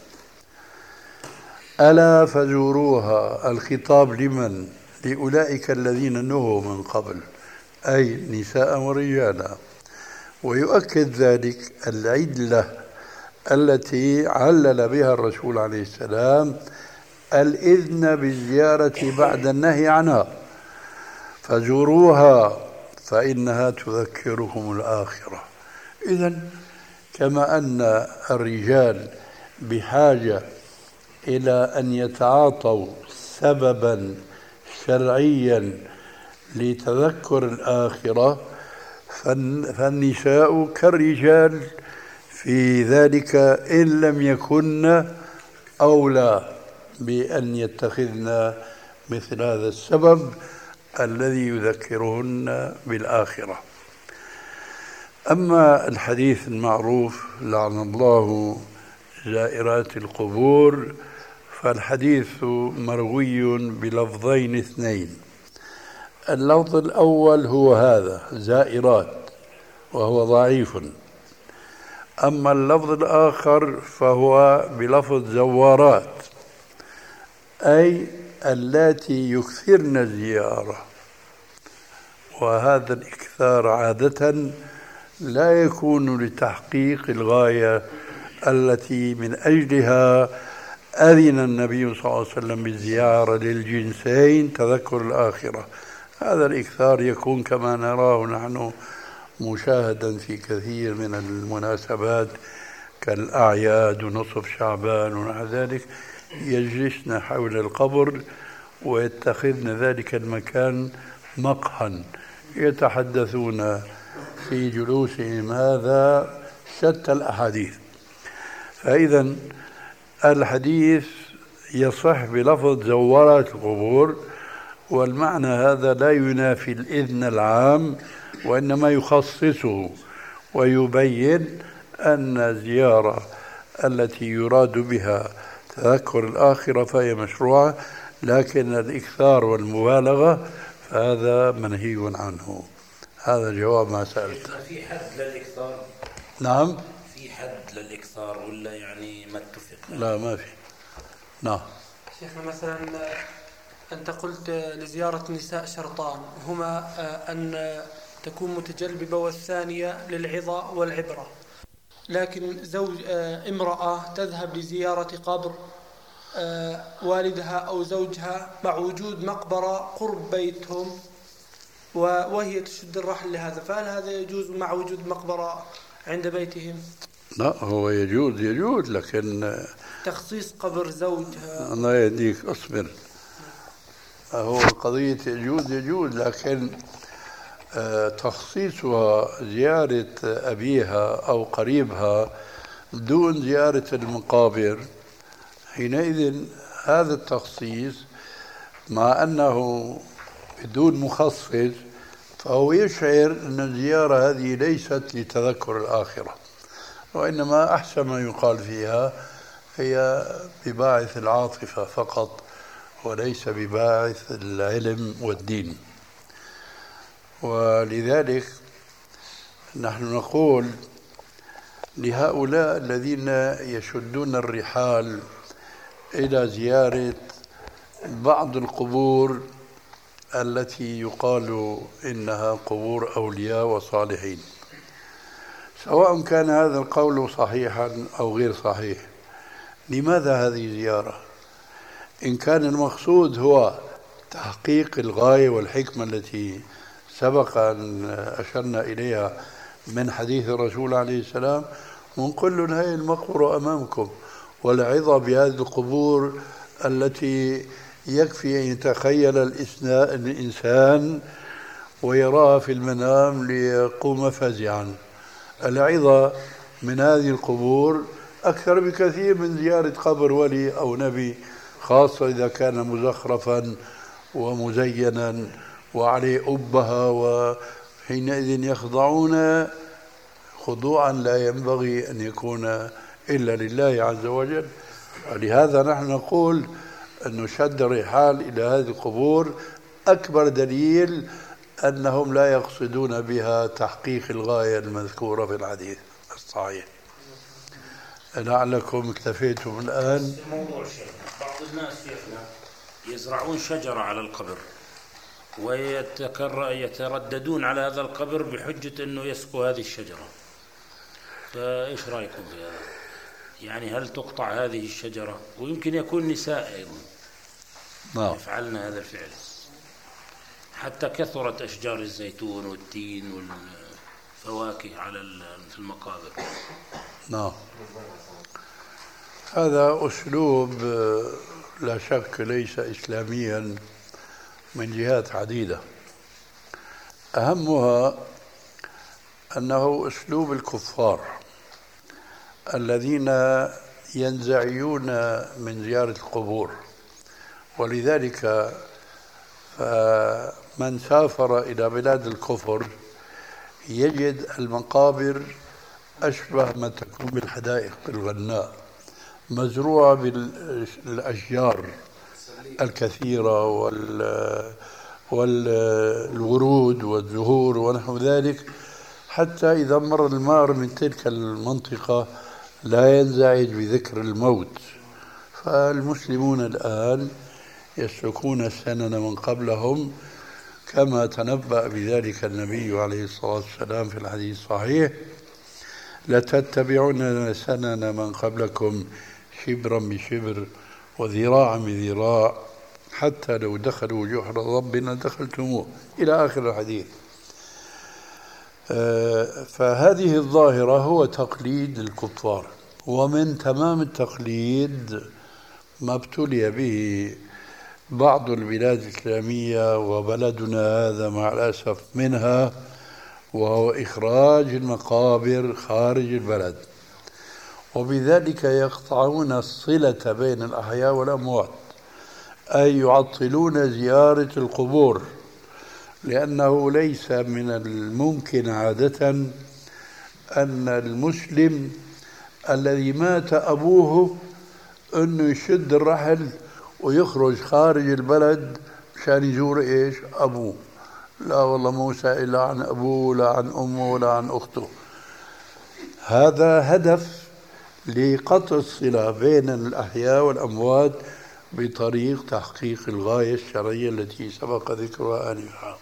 ألا فزوروها، الخطاب لمن؟ لأولئك الذين نهوا من قبل، أي نساء ورجالا. ويؤكد ذلك العلة التي علل بها الرسول عليه السلام الإذن بالزيارة بعد النهي عنها، فزوروها فإنها تذكركم الآخرة. إذن كما أن الرجال بحاجة إلى أن يتعاطوا سببا شرعيا لتذكر الآخرة، فالنساء كالرجال في ذلك إن لم يكن أولى بأن يتخذن مثل هذا السبب الذي يذكرهن بالآخرة. أما الحديث المعروف لعن الله زائرات القبور، فالحديث مروي بلفظين اثنين. اللفظ الأول هو هذا زائرات، وهو ضعيف. أما اللفظ الآخر فهو بلفظ زوارات، أي اللاتي يكثرن الزيارة. وهذا الإكثار عادة لا يكون لتحقيق الغاية التي من أجلها أذن النبي صلى الله عليه وسلم بالزيارة للجنسين تذكر الآخرة. هذا الإكثار يكون كما نراه نحن مشاهدا في كثير من المناسبات كالأعياد ونصف شعبان ونحو ذلك، يجلسن حول القبر ويتخذن ذلك المكان مقهى، يتحدثون في جلوسهم هذا شتى الأحاديث. فإذا الحديث يصح بلفظ زوارات القبور، والمعنى هذا لا ينافي الإذن العام، وإنما يخصصه ويبين أن الزيارة التي يراد بها تذكر الآخرة فهي مشروعة، لكن الإكثار والمبالغة فهذا منهي عنه. هذا جواب ما سألت. في حد للإكثار؟ نعم، في حد للإكثار ولا يعني ما اتفق؟ لا ما في. نعم شيخنا، مثلا أنت قلت لزيارة النساء شرطان هما أن تكون متجلبة، والثانية للعظة والعبرة. لكن زوج امرأة تذهب لزيارة قبر والدها أو زوجها مع وجود مقبرة قرب بيتهم وهي تشد الرحل لهذا، فهل هذا يجوز مع وجود مقبرة عند بيتهم؟ لا، هو يجوز يجوز لكن تخصيص قبر زوجها. الله يهديك، اصبر. هو قضية يجوز يجوز، لكن تخصيصها زيارة أبيها أو قريبها دون زيارة المقابر، حينئذ هذا التخصيص مع أنه بدون مخصص فهو يشعر أن الزيارة هذه ليست لتذكر الآخرة، وإنما أحسن ما يقال فيها هي بباعث العاطفة فقط وليس بباعث العلم والدين. ولذلك نحن نقول لهؤلاء الذين يشدون الرحال إلى زيارة بعض القبور التي يقال إنها قبور أولياء وصالحين، سواء كان هذا القول صحيحا أو غير صحيح، لماذا هذه الزيارة؟ إن كان المقصود هو تحقيق الغاية والحكمة التي سبق أن أشرنا إليها من حديث الرسول عليه السلام، ونقول لهم هي المقبرة أمامكم، والعظة بهذه القبور التي يكفي أن يتخيل الإنسان ويراها في المنام ليقوم فزعا. العظة من هذه القبور أكثر بكثير من زيارة قبر ولي أو نبي، خاصة إذا كان مزخرفا ومزينا وعليه أبهة، وحينئذ يخضعون خضوعا لا ينبغي أن يكون إلا لله عز وجل. ولهذا نحن نقول أن شد الرحال إلى هذه القبور أكبر دليل أنهم لا يقصدون بها تحقيق الغاية المذكورة في الحديث الصحيح. لعلكم اكتفيتم الآن. موضوع شيخ، بعض الناس شيخنا يزرعون شجرة على القبر ويترددون على هذا القبر بحجة أنه يسقوا هذه الشجرة، فإيش رأيكم في هذا؟ يعني هل تقطع هذه الشجرة؟ ويمكن يكون نساء أيضا نعم يفعلن هذا الفعل، حتى كثرت أشجار الزيتون والتين والفواكه على في المقابر. نعم، هذا أسلوب لا شك ليس إسلاميا من جهات عديدة، أهمها أنه أسلوب الكفار الذين ينزعجون من زيارة القبور. ولذلك فمن سافر إلى بلاد الكفر يجد المقابر أشبه ما تكون بالحدائق الغناء، مزروعة بالأشجار الكثيرة والورود والزهور ونحو ذلك، حتى إذا مر المار من تلك المنطقة لا ينزعج بذكر الموت. فالمسلمون الآن يسلكون السنن من قبلهم كما تنبأ بذلك النبي عليه الصلاة والسلام في الحديث الصحيح: لتتبعون سنن من قبلكم شبرا بشبر وذراعا بذراع حتى لو دخلوا جحر ربنا دخلتموه، إلى آخر الحديث. فهذه الظاهرة هو تقليد الكفار، ومن تمام التقليد ما ابتلي به بعض البلاد الإسلامية وبلدنا هذا مع الأسف منها، وهو إخراج المقابر خارج البلد، وبذلك يقطعون الصلة بين الأحياء والأموات، أي يعطلون زيارة القبور، لأنه ليس من الممكن عادة أن المسلم الذي مات أبوه أنه يشد الرحل ويخرج خارج البلد مشان يزور إيش؟ أبوه. لا والله مو سائل لا عن أبوه لا عن أمه ولا عن أخته. هذا هدف لقطع الصلة بين الأحياء والأموات بطريق تحقيق الغاية الشرعية التي سبق ذكرها آنفا.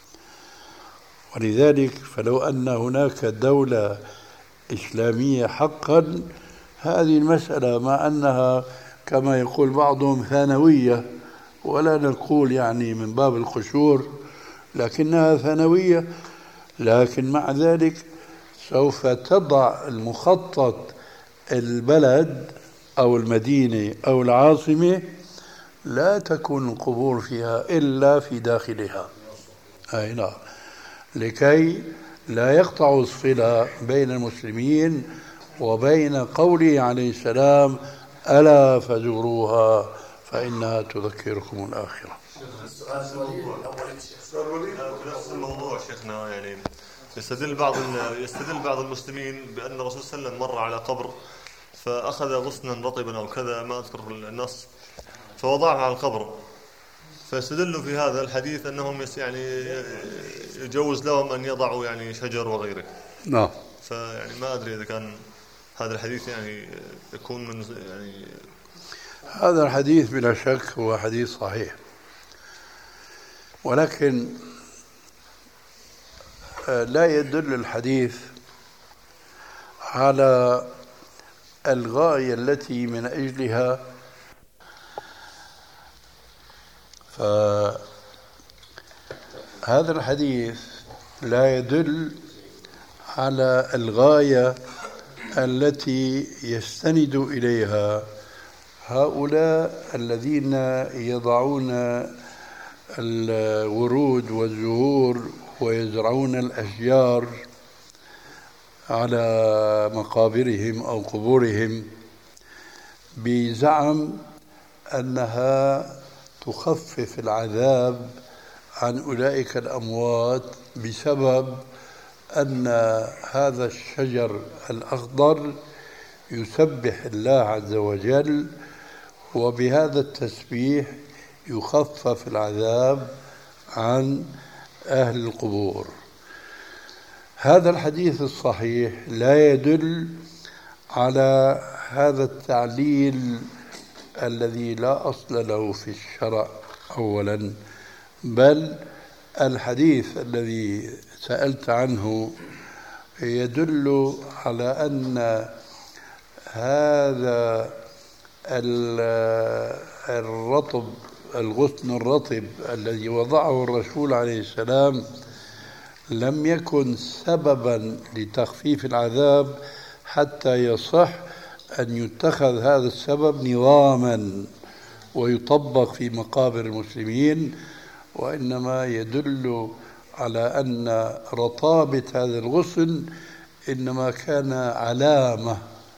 ولذلك فلو أن هناك دولة إسلامية حقا، هذه المسألة مع أنها كما يقول بعضهم ثانوية، ولا نقول يعني من باب القشور، لكنها ثانوية، لكن مع ذلك سوف تضع المخطط البلد أو المدينة أو العاصمة لا تكون القبور فيها إلا في داخلها، أي نعم، لكي لا يقطع الصلة بين المسلمين وبين قوله عليه السلام: ألا فزوروها فإنها تذكركم الآخرة. نفس الموضوع شيخنا، يعني يستدل بعض يستدل بعض المسلمين بأن الرسول صلى الله عليه وسلم مر على قبر فأخذ غصنا رطبا أو كذا، ما أذكر النص، فوضعه على القبر، فيستدلوا في هذا الحديث أنهم يعني يجوز لهم أن يضعوا يعني شجر وغيره. نعم. فيعني ما أدري إذا كان هذا الحديث يعني يكون من يعني هذا الحديث بلا شك هو حديث صحيح، ولكن لا يدل الحديث على الغاية التي من أجلها فهذا الحديث لا يدل على الغاية التي يستند إليها هؤلاء الذين يضعون الورود والزهور ويزرعون الأشجار على مقابرهم أو قبورهم بزعم أنها تخفف العذاب عن أولئك الأموات بسبب أن هذا الشجر الأخضر يسبح الله عز وجل، وبهذا التسبيح يخفف العذاب عن أهل القبور. هذا الحديث الصحيح لا يدل على هذا التعليل الذي لا أصل له في الشرع أولا، بل الحديث الذي سألت عنه يدل على أن هذا الرطب الغصن الرطب الذي وضعه الرسول عليه السلام لم يكن سببا لتخفيف العذاب حتى يصح أن يتخذ هذا السبب نظاما ويطبق في مقابر المسلمين، وإنما يدل على أن رطابة هذا الغصن إنما كان علامة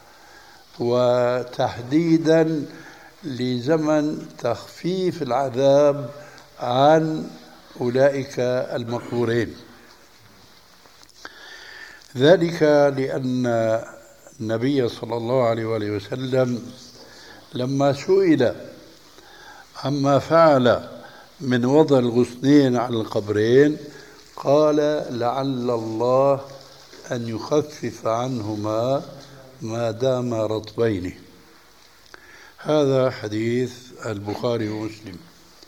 وتحديدا لزمن تخفيف العذاب عن أولئك المقبورين. ذلك لأن النبي صلى الله عليه وآله وسلم لما سئل عما فعل من وضع الغصنين على القبرين قال لعل الله أن يخفف عنهما ما دام رطبين. هذا حديث البخاري ومسلم.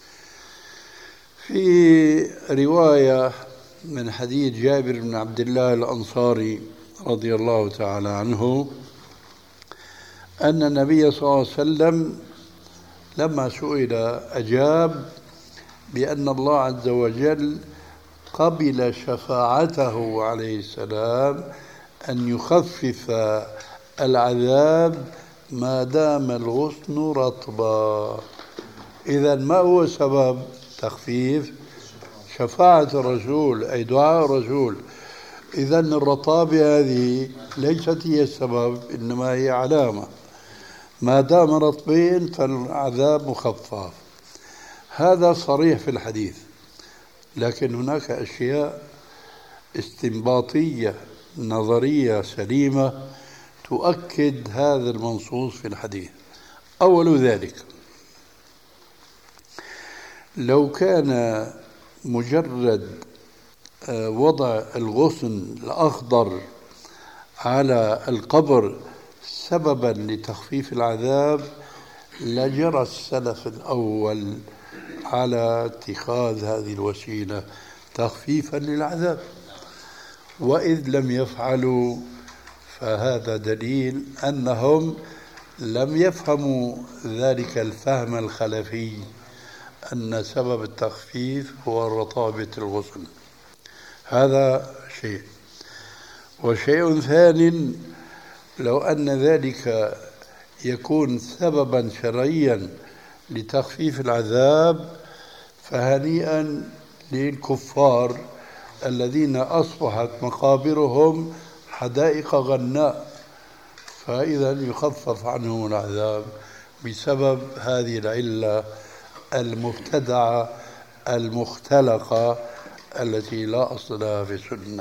في رواية من حديث جابر بن عبد الله الأنصاري رضي الله تعالى عنه أن النبي صلى الله عليه وسلم لما سئل أجاب بأن الله عز وجل قبل شفاعته عليه السلام أن يخفف العذاب ما دام الغصن رطبا. إذا ما هو سبب تخفيف؟ شفاعة الرسول أي دعاء الرسول. إذا الرطابة هذه ليست هي السبب، إنما هي علامة. ما دام رطبين فالعذاب مخفف. هذا صريح في الحديث، لكن هناك أشياء استنباطية نظرية سليمة تؤكد هذا المنصوص في الحديث. أول ذلك لو كان مجرد وضع الغصن الأخضر على القبر سببا لتخفيف العذاب لجرى السلف الأول على اتخاذ هذه الوسيلة تخفيفا للعذاب، وإذ لم يفعلوا فهذا دليل أنهم لم يفهموا ذلك الفهم الخلفي أن سبب التخفيف هو رطابة الغصن. هذا شيء. وشيء ثاني، لو أن ذلك يكون سببا شرعيا لتخفيف العذاب فهنيئا للكفار الذين أصبحت مقابرهم حدائق غناء، فإذا يخفف عنهم العذاب بسبب هذه العلة المبتدعة المختلقة التي لا أصل لها في السنة.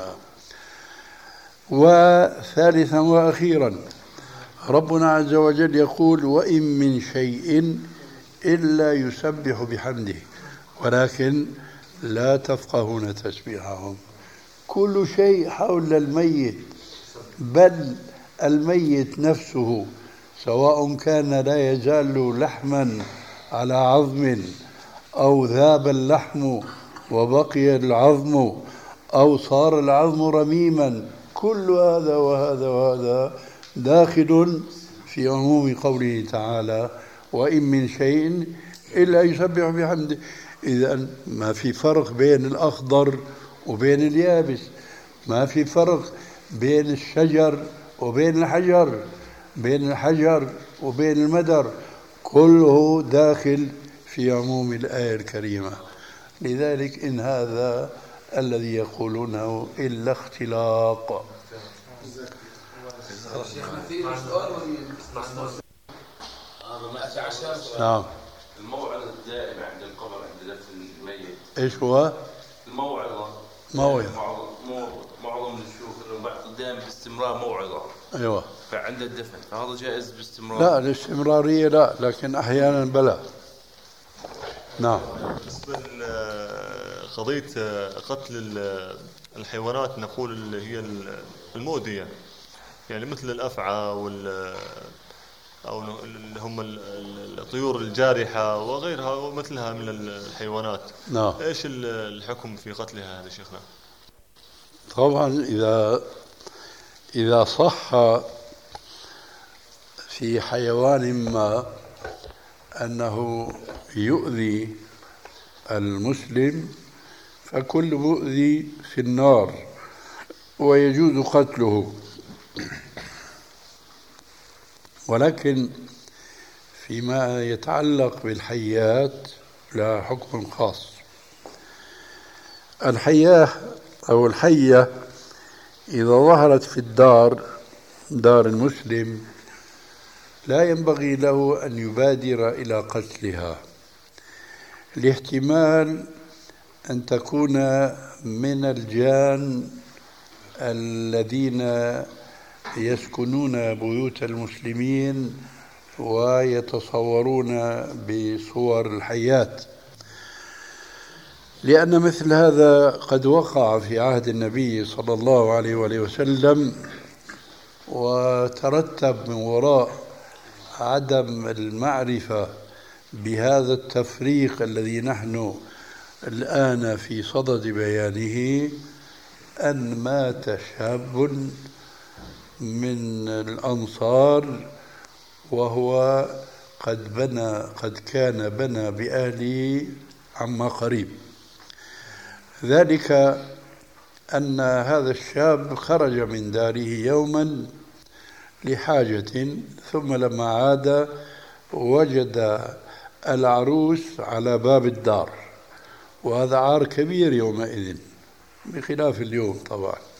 وثالثا وأخيرا ربنا عز وجل يقول وإن من شيء إلا يسبح بحمده ولكن لا تفقهون تسبيحهم. كل شيء حول الميت، بل الميت نفسه سواء كان لا يزال لحما على عظم أو ذاب اللحم وبقي العظم أو صار العظم رميما، كل هذا وهذا وهذا داخل في عموم قوله تعالى: وإن من شيء إلا يسبح بحمده. إذا ما في فرق بين الأخضر وبين اليابس، ما في فرق بين الشجر وبين الحجر، بين الحجر وبين المدر، كله داخل في عموم الآية الكريمة. لذلك إن هذا الذي يقولونه إلا اختلاق. نعم. الموعظة الدائمة عند القبر عند دفن الميت ايش هو؟ الموعظة موعظة معظم الشيوخ انه دائما باستمرار موعظة. ايوه. فعند الدفن فهذا جائز باستمرار؟ لا، الاستمرارية لا، لكن احيانا بلا. نعم. بالنسبة لقضية قتل الحيوانات نقول اللي هي المؤذية، يعني مثل الأفعى وال أو اللي هم الطيور الجارحة وغيرها ومثلها من الحيوانات. نعم. إيش الحكم في قتلها هذا شيخنا؟ طبعا إذا إذا صح في حيوان ما أنه يؤذي المسلم فكل مؤذي في النار ويجوز قتله، ولكن فيما يتعلق بالحيات لا حكم خاص. الحياة أو الحية إذا ظهرت في الدار دار المسلم لا ينبغي له أن يبادر إلى قتلها، لاحتمال أن تكون من الجان الذين يسكنون بيوت المسلمين ويتصورون بصور الحيات، لأن مثل هذا قد وقع في عهد النبي صلى الله عليه وآله وسلم، وترتب من وراء عدم المعرفة بهذا التفريق الذي نحن الآن في صدد بيانه أن مات شاب من الأنصار وهو قد بنى قد كان بنى بأهله عما قريب. ذلك أن هذا الشاب خرج من داره يوما لحاجة، ثم لما عاد وجد العروس على باب الدار، وهذا عار كبير يومئذ بخلاف اليوم طبعا.